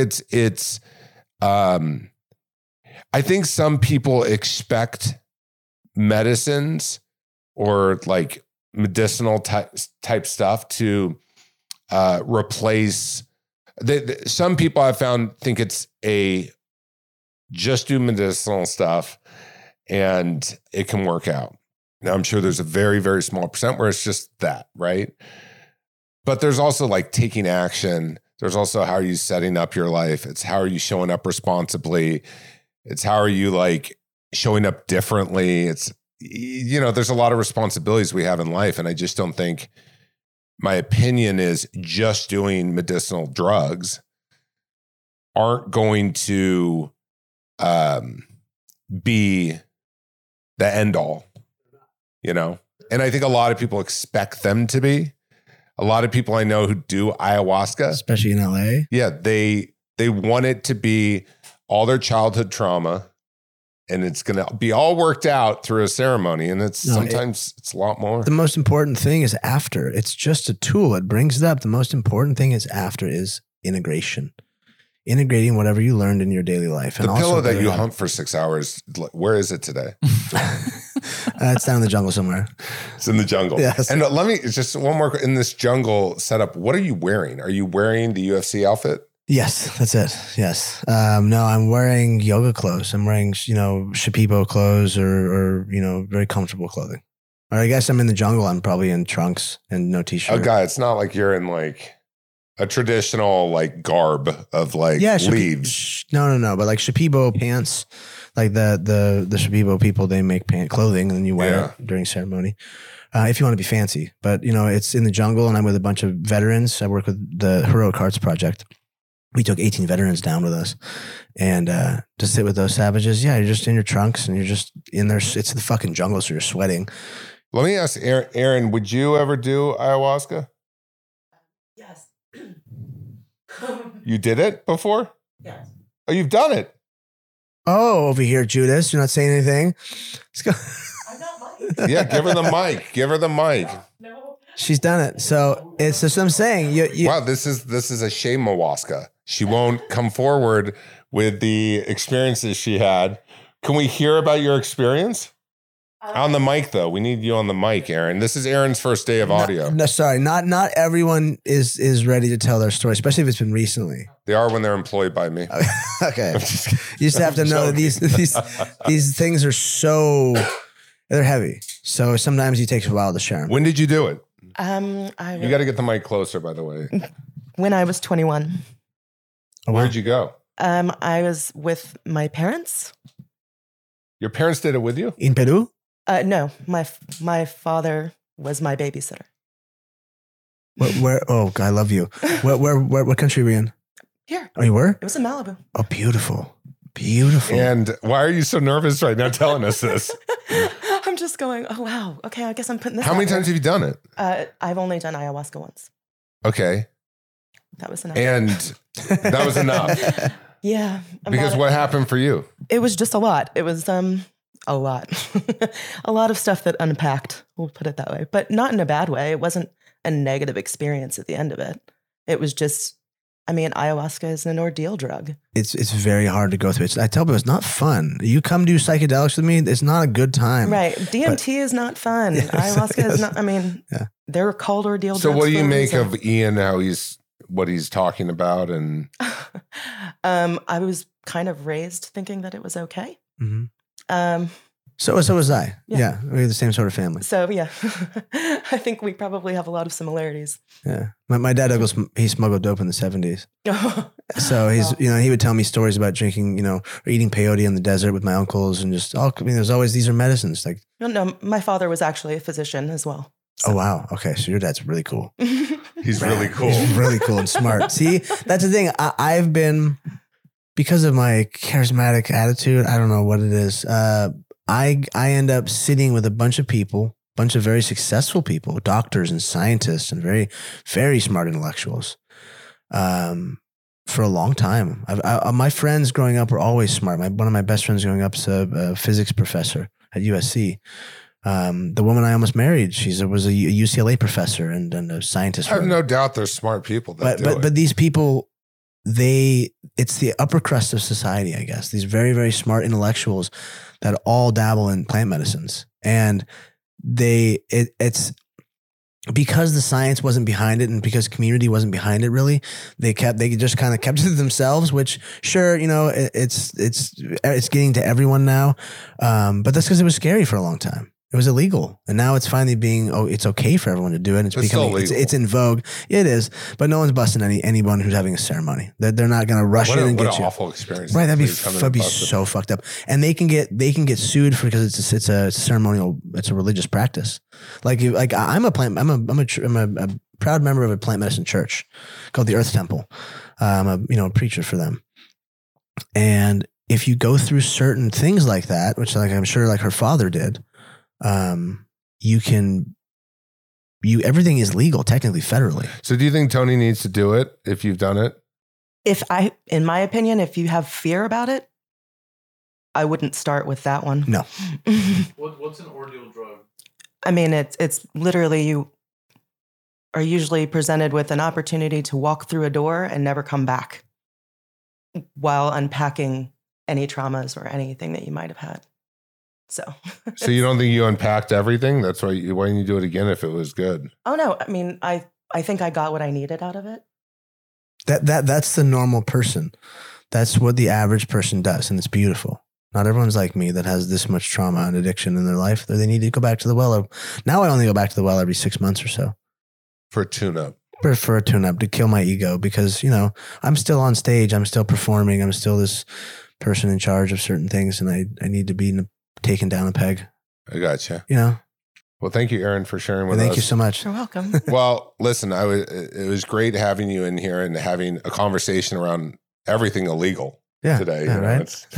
I think some people expect medicines or like medicinal type stuff to replace. Some people I've found think it's just do medicinal stuff and it can work out. Now, I'm sure there's a very, very small percent where it's just that, right? But there's also like taking action. There's also, how are you setting up your life? It's how are you showing up responsibly? It's how are you like showing up differently? It's, there's a lot of responsibilities we have in life. And I just don't think, my opinion is, just doing medicinal drugs aren't going to be the end all, And I think a lot of people expect them to be. A lot of people I know who do ayahuasca, especially in LA. Yeah, they want it to be all their childhood trauma, and it's going to be all worked out through a ceremony. And it's sometimes it's a lot more. The most important thing is after. It's just a tool. It brings it up. The most important thing is after is integration. Integrating whatever you learned in your daily life. The pillow that you hump for 6 hours, where is it today? It's down in the jungle somewhere. It's in the jungle. Yes. And let me just one more, in this jungle setup, what are you wearing? Are you wearing the UFC outfit? Yes, that's it. Yes. No, I'm wearing yoga clothes. I'm wearing, Shipibo clothes or very comfortable clothing. Or I guess I'm in the jungle. I'm probably in trunks and no t-shirt. Oh, God, it's not like you're in like a traditional like garb of like leaves. No. But like Shipibo pants, like the Shipibo people, they make clothing and then you wear it during ceremony. If you want to be fancy, but it's in the jungle and I'm with a bunch of veterans. I work with the Heroic Hearts Project. We took 18 veterans down with us and to sit with those savages. Yeah, you're just in your trunks and you're just in there. It's the fucking jungle, so you're sweating. Let me ask Aaron, would you ever do ayahuasca? Yes. You did it before? Yes. Oh, you've done it. Oh, over here, Judas. You're not saying anything. Let's go. I'm not Mike. Yeah, give her the mic. Give her the mic. No. She's done it. So it's just what I'm saying. Wow, this is a shame-awaska. She won't come forward with the experiences she had. Can we hear about your experience? On the mic, though. We need you on the mic, Aaron. This is Aaron's first day of audio. No, sorry. Not everyone is ready to tell their story, especially if it's been recently. They are when they're employed by me. Okay. You just have to know that these things are they're heavy. So sometimes it takes a while to share them. When did you do it? You got to get the mic closer, by the way. When I was 21. Where'd you go? I was with my parents. Your parents did it with you? In Peru? No, my father was my babysitter. Where? Oh, I love you. What country were you in? Here. Oh, you were? It was in Malibu. Oh, beautiful. Beautiful. And why are you so nervous right now telling us this? I'm just going, oh, wow. Okay, I guess I'm putting this How many out there. times have you done it? I've only done ayahuasca once. Okay. That was enough. And that was enough. Yeah. Because what happened for you? It was just a lot. It was a lot. A lot of stuff that unpacked, we'll put it that way. But not in a bad way. It wasn't a negative experience at the end of it. It was just, ayahuasca is an ordeal drug. It's very hard to go through. I tell people it's not fun. You come do psychedelics with me, it's not a good time. Right. DMT is not fun. Yes, ayahuasca is not, they're called ordeal drugs. So what do you make of Ian, what he's talking about? And I was kind of raised thinking that it was okay. Mm-hmm. So was I. Yeah. We're the same sort of family. So yeah, I think we probably have a lot of similarities. Yeah. My dad, he smuggled dope in the 70s. So he would tell me stories about drinking, or eating peyote in the desert with my uncles and just there's always, these are medicines. Like, no, my father was actually a physician as well. So. Oh, wow. Okay. So your dad's really cool. He's really cool. He's really cool and smart. See, that's the thing. I've been, because of my charismatic attitude, I don't know what it is. I end up sitting with a bunch of very successful people, doctors and scientists and very, very smart intellectuals, for a long time. My friends growing up were always smart. One of my best friends growing up is a physics professor at USC. The woman I almost married, was a UCLA professor and a scientist. I have no doubt there's smart people that do it. But these people, it's the upper crust of society, I guess. These very, very smart intellectuals that all dabble in plant medicines. And it's because the science wasn't behind it and because community wasn't behind it really, they just kind of kept it to themselves, which sure, it's getting to everyone now. But that's because it was scary for a long time. It was illegal. And now it's finally it's okay for everyone to do it. It's in vogue. It is, but no one's busting anyone who's having a ceremony. They're not going to rush in and get you. What an awful experience. Right. That'd be so fucked up. And they can get sued because it's a ceremonial, it's a religious practice. I'm a proud member of a plant medicine church called the Earth Temple. I'm a preacher for them. And if you go through certain things like that, which I'm sure her father did, everything is legal technically federally. So do you think Tony needs to do it if you've done it? In my opinion, if you have fear about it, I wouldn't start with that one. No. What's an ordeal drug? It's literally you are usually presented with an opportunity to walk through a door and never come back while unpacking any traumas or anything that you might have had. So you don't think you unpacked everything? That's why didn't you do it again if it was good? Oh no. I think I got what I needed out of it. That's the normal person. That's what the average person does. And it's beautiful. Not everyone's like me that has this much trauma and addiction in their life that they need to go back to the well. Now I only go back to the well every 6 months or so. For a tune-up. For a tune-up to kill my ego because, I'm still on stage. I'm still performing. I'm still this person in charge of certain things. And I need to be taken down a peg. I gotcha. Well, thank you, Aaron, for sharing with us. Thank you so much. You're welcome. Well, listen, it was great having you in here and having a conversation around everything illegal today. Yeah, right?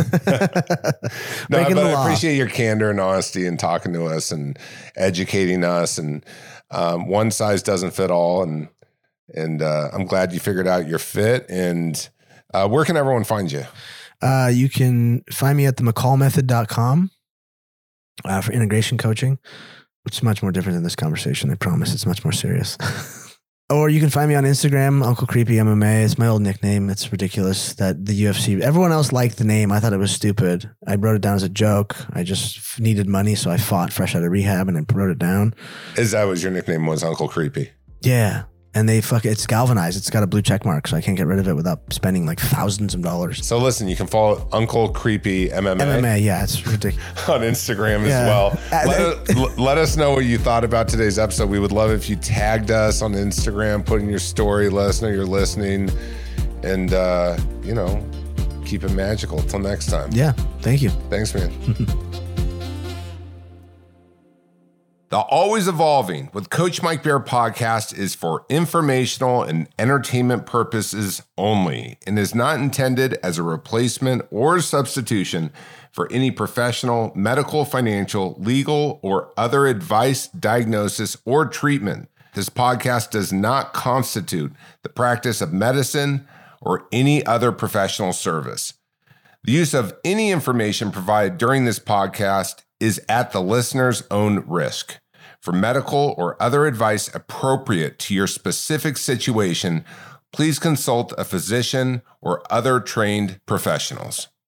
But I appreciate your candor and honesty and talking to us and educating us. And one size doesn't fit all. And I'm glad you figured out your fit. And where can everyone find you? You can find me at themccallmethod.com for integration coaching, which is much more different than this conversation. I promise it's much more serious. Or you can find me on Instagram, Uncle Creepy MMA. It's my old nickname. It's ridiculous that the UFC, everyone else liked the name. I thought it was stupid. I wrote it down as a joke. I just needed money, so I fought fresh out of rehab and I wrote it down. Is that what your nickname was, Uncle Creepy? Yeah. And it's galvanized. It's got a blue check mark, so I can't get rid of it without spending like thousands of dollars. So listen, you can follow Uncle Creepy MMA. MMA, yeah, it's ridiculous. On Instagram as well. Let us know what you thought about today's episode. We would love if you tagged us on Instagram, put in your story, let us know you're listening, and keep it magical. Until next time. Yeah, thank you. Thanks, man. The Always Evolving with Coach Mike Bear podcast is for informational and entertainment purposes only and is not intended as a replacement or substitution for any professional, medical, financial, legal, or other advice, diagnosis, or treatment. This podcast does not constitute the practice of medicine or any other professional service. The use of any information provided during this podcast is at the listener's own risk. For medical or other advice appropriate to your specific situation, please consult a physician or other trained professionals.